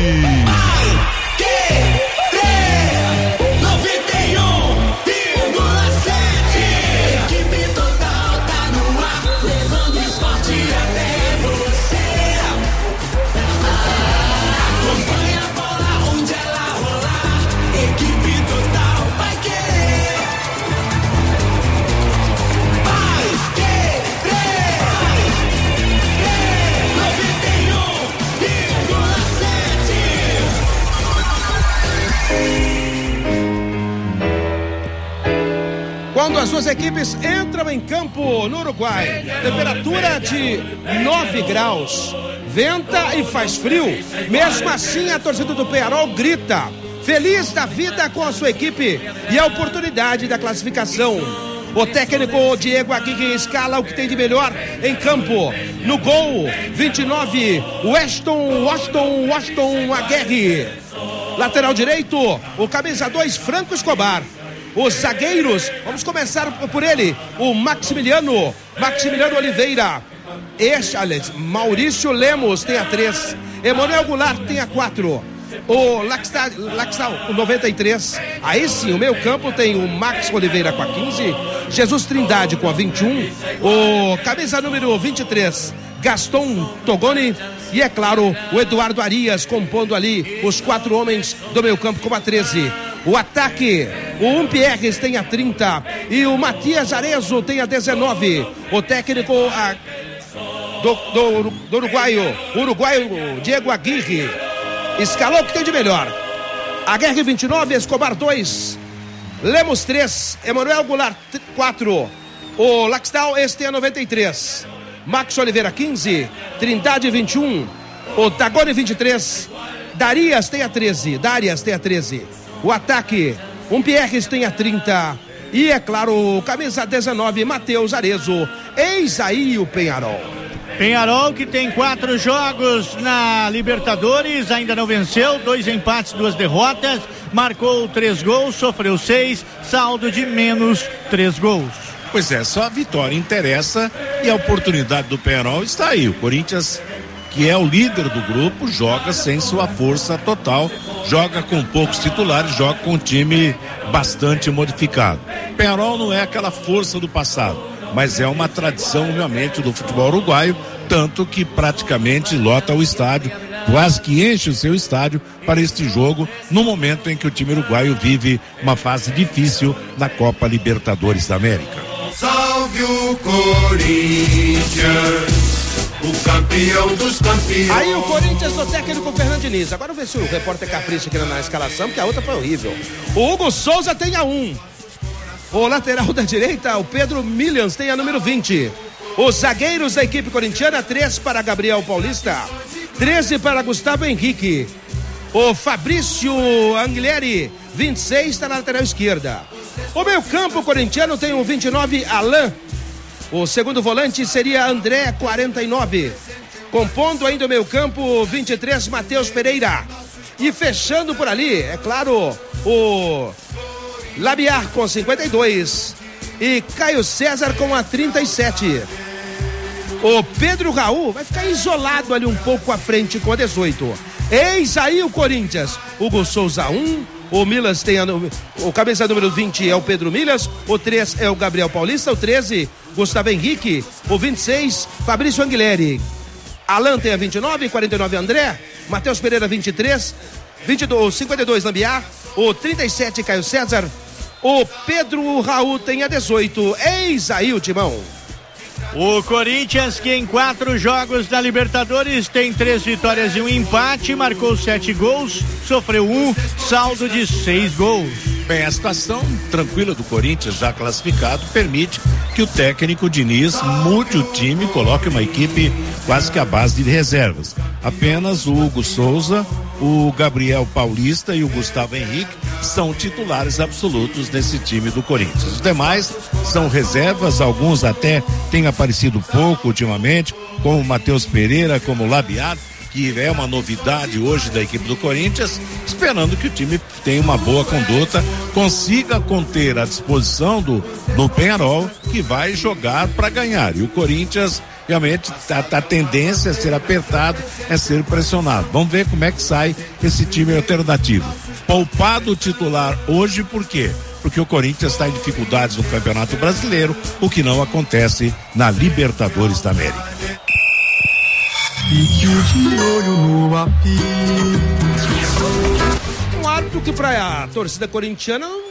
T: Quando as duas equipes entram em campo no Uruguai, temperatura de 9 graus, venta e faz frio. Mesmo assim, a torcida do Peñarol grita, feliz da vida com a sua equipe e a oportunidade da classificação. O técnico Diego Aguirre escala o que tem de melhor em campo. No gol, 29, Washington Aguirre. Lateral direito, o camisa 2, Franco Escobar. Os zagueiros, vamos começar por ele, o Maximiliano Oliveira. Maurício Lemos tem a 3, Emanuel Goulart tem a 4, o Laxtal, o 93. Aí sim, o meio campo tem o Max Oliveira com a 15, Jesus Trindade com a 21, o camisa número 23, Gaston Togoni, e é claro, o Eduardo Arias compondo ali os 4 homens do meio campo com a 13. O ataque, o Umpierres tem a 30 e o Matias Arezzo tem a 19. O técnico do uruguaio Diego Aguirre escalou o que tem de melhor. Aguirre 29, Escobar 2, Lemos 3, Emanuel Goulart 4, o Laxtal este é 93, Max Oliveira 15, Trindade 21, o Tagone 23, Darias tem a 13. O ataque, Umpierres tem a 30. E é claro, o camisa 19, Matheus Arezzo. Eis aí o Peñarol.
C: Peñarol que tem 4 jogos na Libertadores, ainda não venceu, 2 empates, 2 derrotas, marcou 3 gols, sofreu 6, saldo de menos 3 gols.
W: Pois é, só a vitória interessa e a oportunidade do Peñarol está aí. O Corinthians, que é o líder do grupo, joga sem sua força total, joga com poucos titulares, joga com um time bastante modificado. Peñarol não é aquela força do passado, mas é uma tradição realmente do futebol uruguaio, tanto que praticamente lota o estádio, quase que enche o seu estádio para este jogo, no momento em que o time uruguaio vive uma fase difícil na Copa Libertadores da América.
E: Salve o Corinthians, o campeão dos campeões.
T: Aí o Corinthians do técnico Fernando Diniz. Agora vamos ver se o repórter capricha aqui na escalação, porque a outra foi horrível. O Hugo Souza tem a 1. O lateral da direita, o Pedro Millians, tem a número 20. Os zagueiros da equipe corintiana, 3 para Gabriel Paulista, 13 para Gustavo Henrique. O Fabrício Anguilheri, 26, está na lateral esquerda. O meio campo corintiano tem o 29, Alain. O segundo volante seria André, 49. Compondo ainda o meio campo, 23, Matheus Pereira. E fechando por ali, é claro, o Labiar com 52 e Caio César com a 37. O Pedro Raul vai ficar isolado ali um pouco à frente com a 18. Eis aí o Corinthians. Hugo Souza 1, o Milas tem o cabeça número 20 é o Pedro Milas, o 3 é o Gabriel Paulista, o 13 Gustavo Henrique, o 26 Fabrício Anguilheri. Alan tem a 29, 49 André, Matheus Pereira 23, 52, 52 Lambiar, o 37 Caio César, O Pedro Raul tem a 18. Eis aí o timão.
C: O Corinthians, que em 4 jogos da Libertadores tem 3 vitórias e 1 empate, marcou 7 gols, sofreu 1, saldo de 6 gols.
W: Bem, a situação tranquila do Corinthians, já classificado, permite que o técnico Diniz mude o time e coloque uma equipe quase que à base de reservas. Apenas o Hugo Souza, o Gabriel Paulista e o Gustavo Henrique são titulares absolutos desse time do Corinthians. Os demais são reservas, alguns até têm aparecido pouco ultimamente, como o Matheus Pereira, como o Labiado, que é uma novidade hoje da equipe do Corinthians, esperando que o time tenha uma boa conduta, consiga conter a disposição do Peñarol, que vai jogar para ganhar. E o Corinthians realmente a tendência a ser apertado, é ser pressionado. Vamos ver como é que sai esse time alternativo. Poupado o titular hoje, por quê? Porque o Corinthians está em dificuldades no Campeonato Brasileiro, o que não acontece na Libertadores da América.
T: Um árbitro que para a torcida corintiana